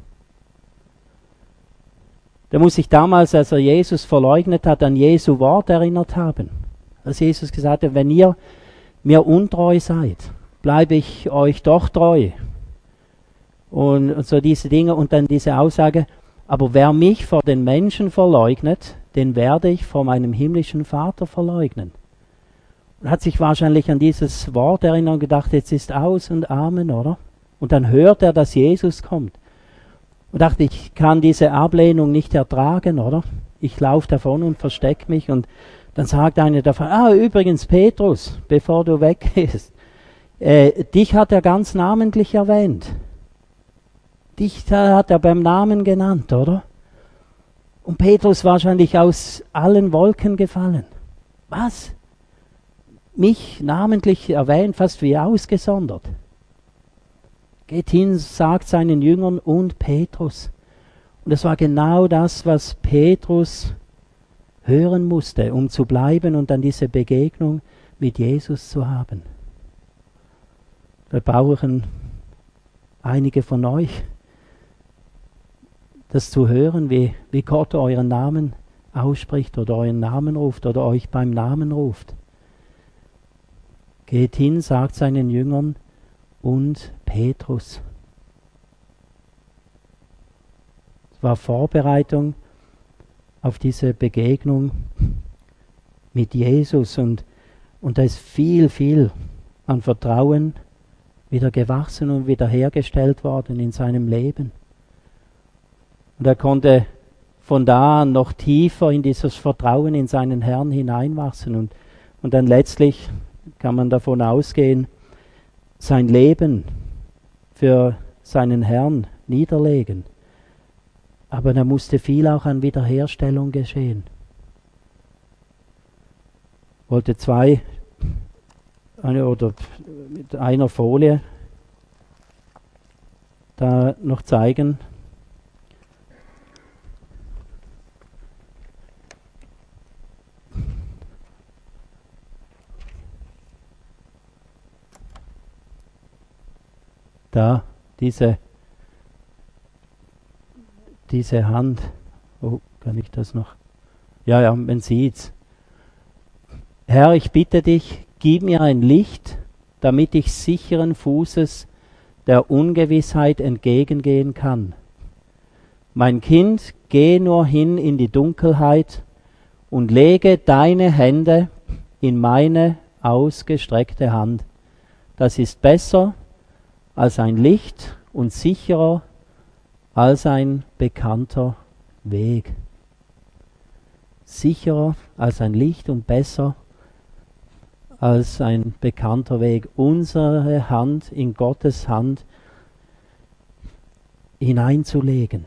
Der muss sich damals, als er Jesus verleugnet hat, an Jesu Wort erinnert haben. Als Jesus gesagt hat, wenn ihr mir untreu seid, bleibe ich euch doch treu. Und, und so diese Dinge und dann diese Aussage, aber wer mich vor den Menschen verleugnet, den werde ich vor meinem himmlischen Vater verleugnen. Und hat sich wahrscheinlich an dieses Wort erinnert und gedacht, jetzt ist aus und Amen, oder? Und dann hört er, dass Jesus kommt. Und dachte, ich kann diese Ablehnung nicht ertragen, oder? Ich laufe davon und verstecke mich. Und dann sagt einer davon, ah, übrigens Petrus, bevor du weggehst, äh, dich hat er ganz namentlich erwähnt. Dich hat er beim Namen genannt, oder? Und Petrus wahrscheinlich aus allen Wolken gefallen. Was? Mich namentlich erwähnt, fast wie ausgesondert. Geht hin, sagt seinen Jüngern und Petrus. Und es war genau das, was Petrus hören musste, um zu bleiben und dann diese Begegnung mit Jesus zu haben. Wir brauchen einige von euch, das zu hören, wie, wie Gott euren Namen ausspricht oder euren Namen ruft oder euch beim Namen ruft. Geht hin, sagt seinen Jüngern und Petrus. Es war Vorbereitung auf diese Begegnung mit Jesus und, und da ist viel, viel an Vertrauen wieder gewachsen und wiederhergestellt worden in seinem Leben. Und er konnte von da an noch tiefer in dieses Vertrauen in seinen Herrn hineinwachsen und, und dann letztlich kann man davon ausgehen, sein Leben für seinen Herrn niederlegen. Aber da musste viel auch an Wiederherstellung geschehen. Ich wollte zwei eine, oder mit einer Folie da noch zeigen. Da, diese, diese Hand. Oh, kann ich das noch? Ja, ja, man sieht's. Herr, ich bitte dich, gib mir ein Licht, damit ich sicheren Fußes der Ungewissheit entgegengehen kann. Mein Kind, geh nur hin in die Dunkelheit und lege deine Hände in meine ausgestreckte Hand. Das ist besser als ein Licht und sicherer als ein bekannter Weg. Sicherer als ein Licht und besser als ein bekannter Weg. Unsere Hand in Gottes Hand hineinzulegen.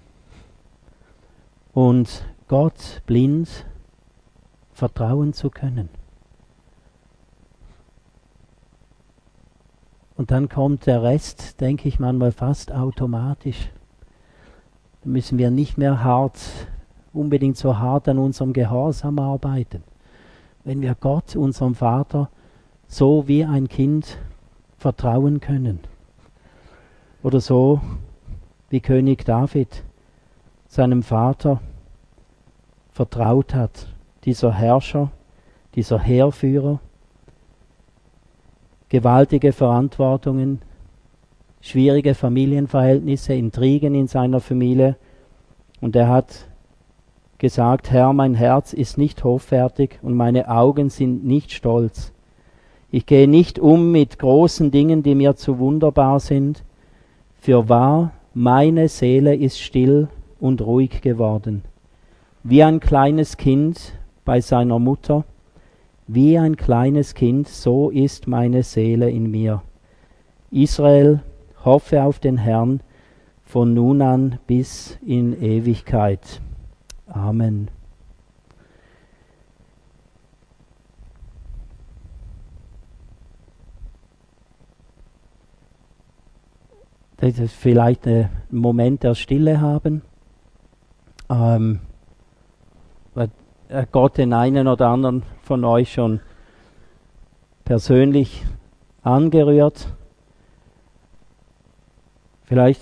Und Gott blind vertrauen zu können. Und dann kommt der Rest, denke ich manchmal, fast automatisch. Da müssen wir nicht mehr hart, unbedingt so hart an unserem Gehorsam arbeiten. Wenn wir Gott, unserem Vater, so wie ein Kind vertrauen können. Oder so wie König David seinem Vater vertraut hat. Dieser Herrscher, dieser Heerführer, gewaltige Verantwortungen, schwierige Familienverhältnisse, Intrigen in seiner Familie. Und er hat gesagt, Herr, mein Herz ist nicht hoffärtig und meine Augen sind nicht stolz. Ich gehe nicht um mit großen Dingen, die mir zu wunderbar sind. Fürwahr, meine Seele ist still und ruhig geworden. Wie ein kleines Kind bei seiner Mutter, wie ein kleines Kind, so ist meine Seele in mir. Israel, hoffe auf den Herrn von nun an bis in Ewigkeit. Amen. Das ist vielleicht einen Moment der Stille haben. Ähm, weil Gott den einen oder anderen von euch schon persönlich angerührt. Vielleicht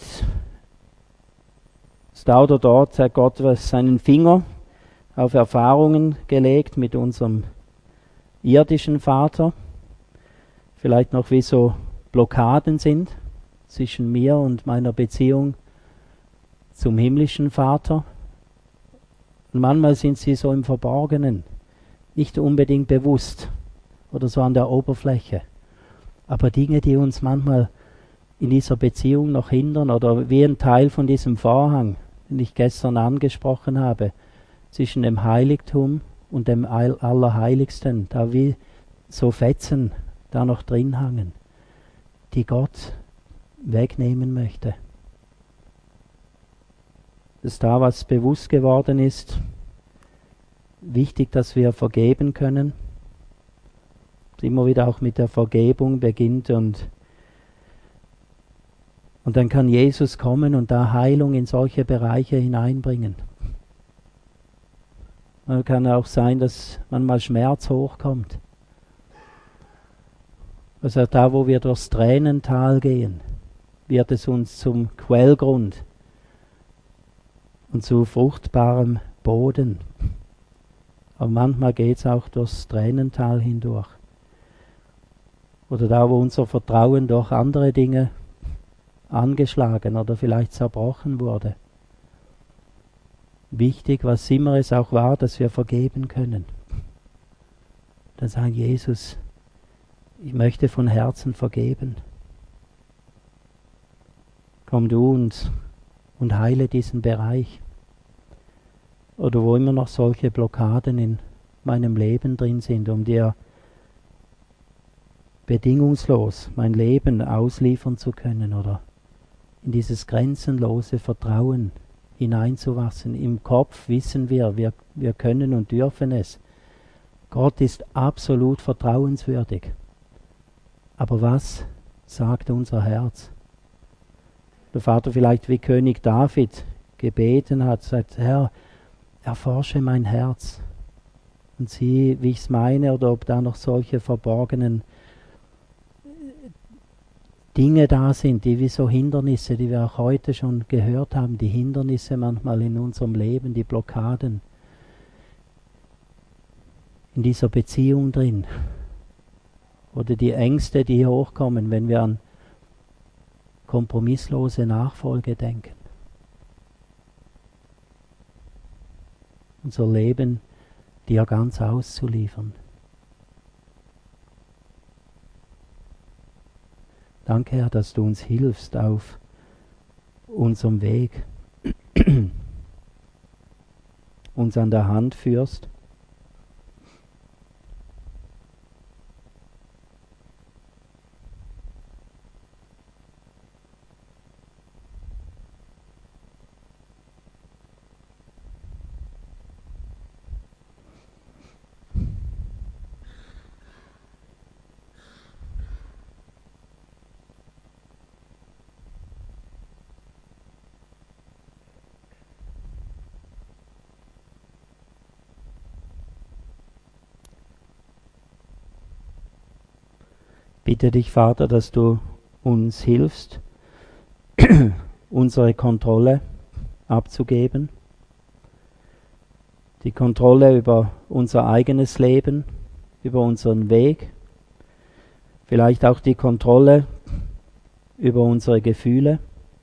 ist da oder dort hat Gott seinen Finger auf Erfahrungen gelegt mit unserem irdischen Vater. Vielleicht noch wie so Blockaden sind zwischen mir und meiner Beziehung zum himmlischen Vater. Und manchmal sind sie so im Verborgenen, nicht unbedingt bewusst oder so an der Oberfläche. Aber Dinge, die uns manchmal in dieser Beziehung noch hindern oder wie ein Teil von diesem Vorhang, den ich gestern angesprochen habe, zwischen dem Heiligtum und dem Allerheiligsten, da wie so Fetzen da noch drin hangen, die Gott wegnehmen möchte. Dass da was bewusst geworden ist, wichtig, dass wir vergeben können, immer wieder auch mit der Vergebung beginnt und und dann kann Jesus kommen und da Heilung in solche Bereiche hineinbringen. Dann kann auch sein, dass manchmal Schmerz hochkommt. Also da, wo wir durchs Tränental gehen, wird es uns zum Quellgrund und zu fruchtbarem Boden. Aber manchmal geht es auch durchs Tränental hindurch. Oder da, wo unser Vertrauen durch andere Dinge angeschlagen oder vielleicht zerbrochen wurde. Wichtig, was immer es auch war, dass wir vergeben können. Dann sagen, Jesus, ich möchte von Herzen vergeben. Komm du und, und heile diesen Bereich. Oder wo immer noch solche Blockaden in meinem Leben drin sind, um dir bedingungslos mein Leben ausliefern zu können oder in dieses grenzenlose Vertrauen hineinzuwachsen. Im Kopf wissen wir, wir, wir können und dürfen es. Gott ist absolut vertrauenswürdig. Aber was sagt unser Herz? Der Vater vielleicht wie König David gebeten hat, sagt, Herr, erforsche mein Herz und sieh, wie ich es meine, oder ob da noch solche verborgenen Dinge da sind, die wie so Hindernisse, die wir auch heute schon gehört haben, die Hindernisse manchmal in unserem Leben, die Blockaden in dieser Beziehung drin. Oder die Ängste, die hochkommen, wenn wir an kompromisslose Nachfolge denken. Unser Leben dir ganz auszuliefern. Danke, Herr, dass du uns hilfst auf unserem Weg, uns an der Hand führst. Bitte dich, Vater, dass du uns hilfst, unsere Kontrolle abzugeben, die Kontrolle über unser eigenes Leben, über unseren Weg, vielleicht auch die Kontrolle über unsere Gefühle,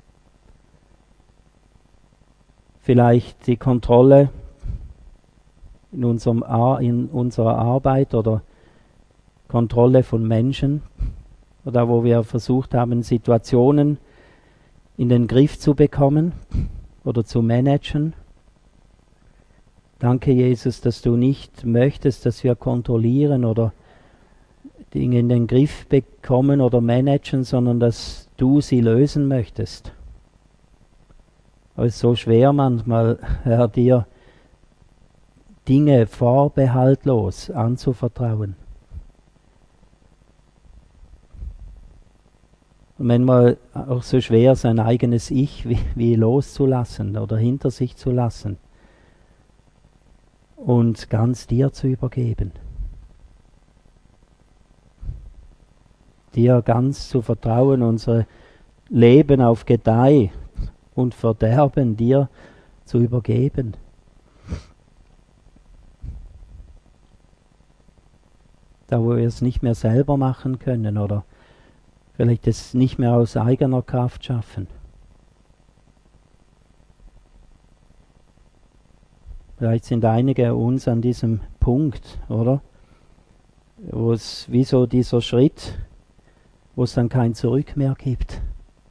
vielleicht die Kontrolle in, unserem Ar- in unserer Arbeit oder Kontrolle von Menschen, oder wo wir versucht haben, Situationen in den Griff zu bekommen oder zu managen. Danke, Jesus, dass du nicht möchtest, dass wir kontrollieren oder Dinge in den Griff bekommen oder managen, sondern dass du sie lösen möchtest. Aber es ist so schwer manchmal, Herr, dir Dinge vorbehaltlos anzuvertrauen. Und manchmal auch so schwer, sein eigenes Ich wie, wie loszulassen oder hinter sich zu lassen und ganz dir zu übergeben. Dir ganz zu vertrauen, unser Leben auf Gedeih und Verderben dir zu übergeben. Da, wo wir es nicht mehr selber machen können oder vielleicht es nicht mehr aus eigener Kraft schaffen. Vielleicht sind einige uns an diesem Punkt, oder? Wo es wie so dieser Schritt, wo es dann kein Zurück mehr gibt.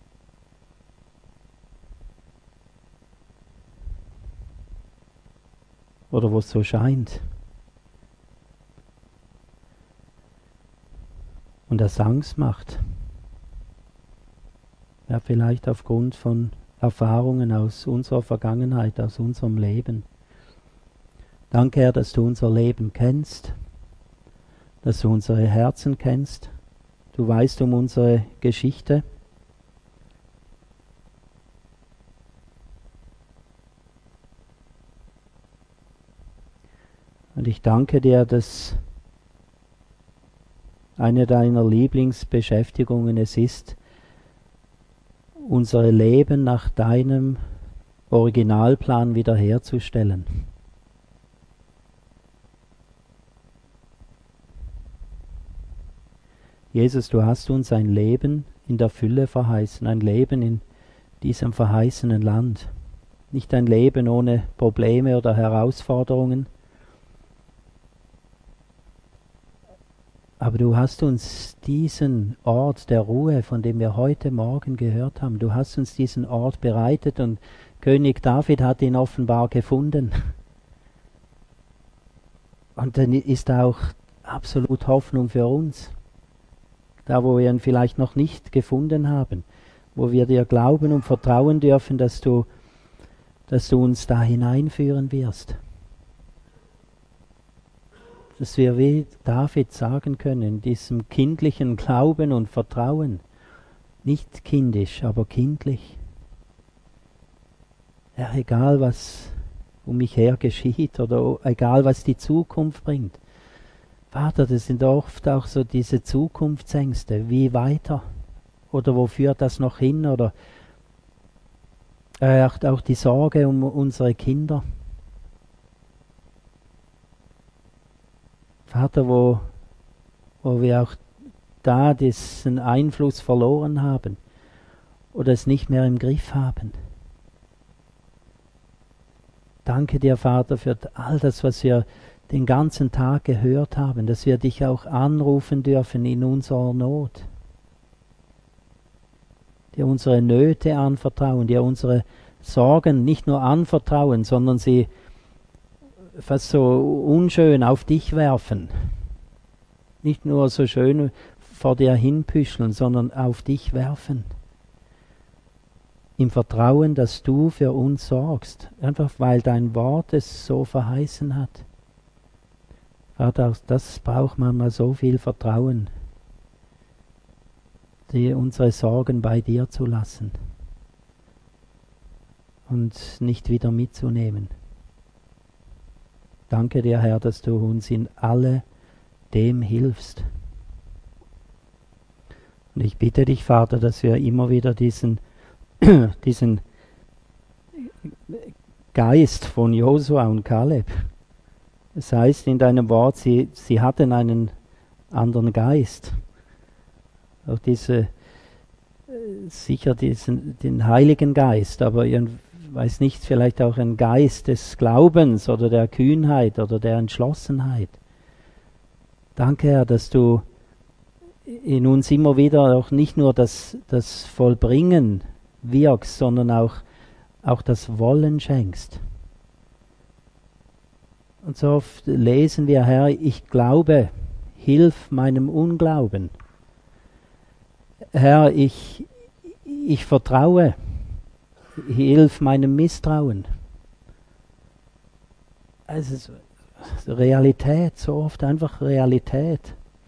Oder wo es so scheint. Und das Angst macht. Ja, vielleicht aufgrund von Erfahrungen aus unserer Vergangenheit, aus unserem Leben. Danke, Herr, dass du unser Leben kennst, dass du unsere Herzen kennst. Du weißt um unsere Geschichte. Und ich danke dir, dass eine deiner Lieblingsbeschäftigungen es ist, unser Leben nach deinem Originalplan wiederherzustellen. Jesus, du hast uns ein Leben in der Fülle verheißen, ein Leben in diesem verheißenen Land. Nicht ein Leben ohne Probleme oder Herausforderungen, aber du hast uns diesen Ort der Ruhe, von dem wir heute Morgen gehört haben, du hast uns diesen Ort bereitet und König David hat ihn offenbar gefunden. Und dann ist auch absolut Hoffnung für uns. Da, wo wir ihn vielleicht noch nicht gefunden haben, wo wir dir glauben und vertrauen dürfen, dass du, dass du uns da hineinführen wirst. Dass wir wie David sagen können, diesem kindlichen Glauben und Vertrauen, nicht kindisch, aber kindlich. Ja, egal was um mich her geschieht oder egal was die Zukunft bringt. Vater, das sind oft auch so diese Zukunftsängste, wie weiter oder wo führt das noch hin oder äh, auch, auch die Sorge um unsere Kinder. Vater, wo, wo wir auch da diesen Einfluss verloren haben oder es nicht mehr im Griff haben. Danke dir, Vater, für all das, was wir den ganzen Tag gehört haben, dass wir dich auch anrufen dürfen in unserer Not. Dir unsere Nöte anvertrauen, dir unsere Sorgen nicht nur anvertrauen, sondern sie fast so unschön auf dich werfen. Nicht nur so schön vor dir hinpüscheln, sondern auf dich werfen. Im Vertrauen, dass du für uns sorgst. Einfach weil dein Wort es so verheißen hat. Vater, das braucht manchmal so viel Vertrauen, die unsere Sorgen bei dir zu lassen und nicht wieder mitzunehmen. Danke dir, Herr, dass du uns in alle dem hilfst. Und ich bitte dich, Vater, dass wir immer wieder diesen, diesen Geist von Josua und Kaleb, es heißt in deinem Wort, sie, sie hatten einen anderen Geist. Auch diese, äh, sicher diesen, den Heiligen Geist, aber ich weiß nicht, vielleicht auch ein Geist des Glaubens oder der Kühnheit oder der Entschlossenheit. Danke, Herr, dass du in uns immer wieder auch nicht nur das, das Vollbringen wirkst, sondern auch, auch das Wollen schenkst. Und so oft lesen wir, Herr, ich glaube, hilf meinem Unglauben. Herr, ich, ich vertraue, hilf meinem Misstrauen. Also Realität, so oft einfach Realität.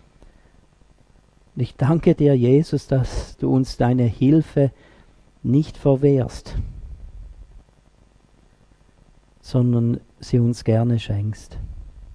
Ich danke dir, Jesus, dass du uns deine Hilfe nicht verwehrst, sondern sie uns gerne schenkst.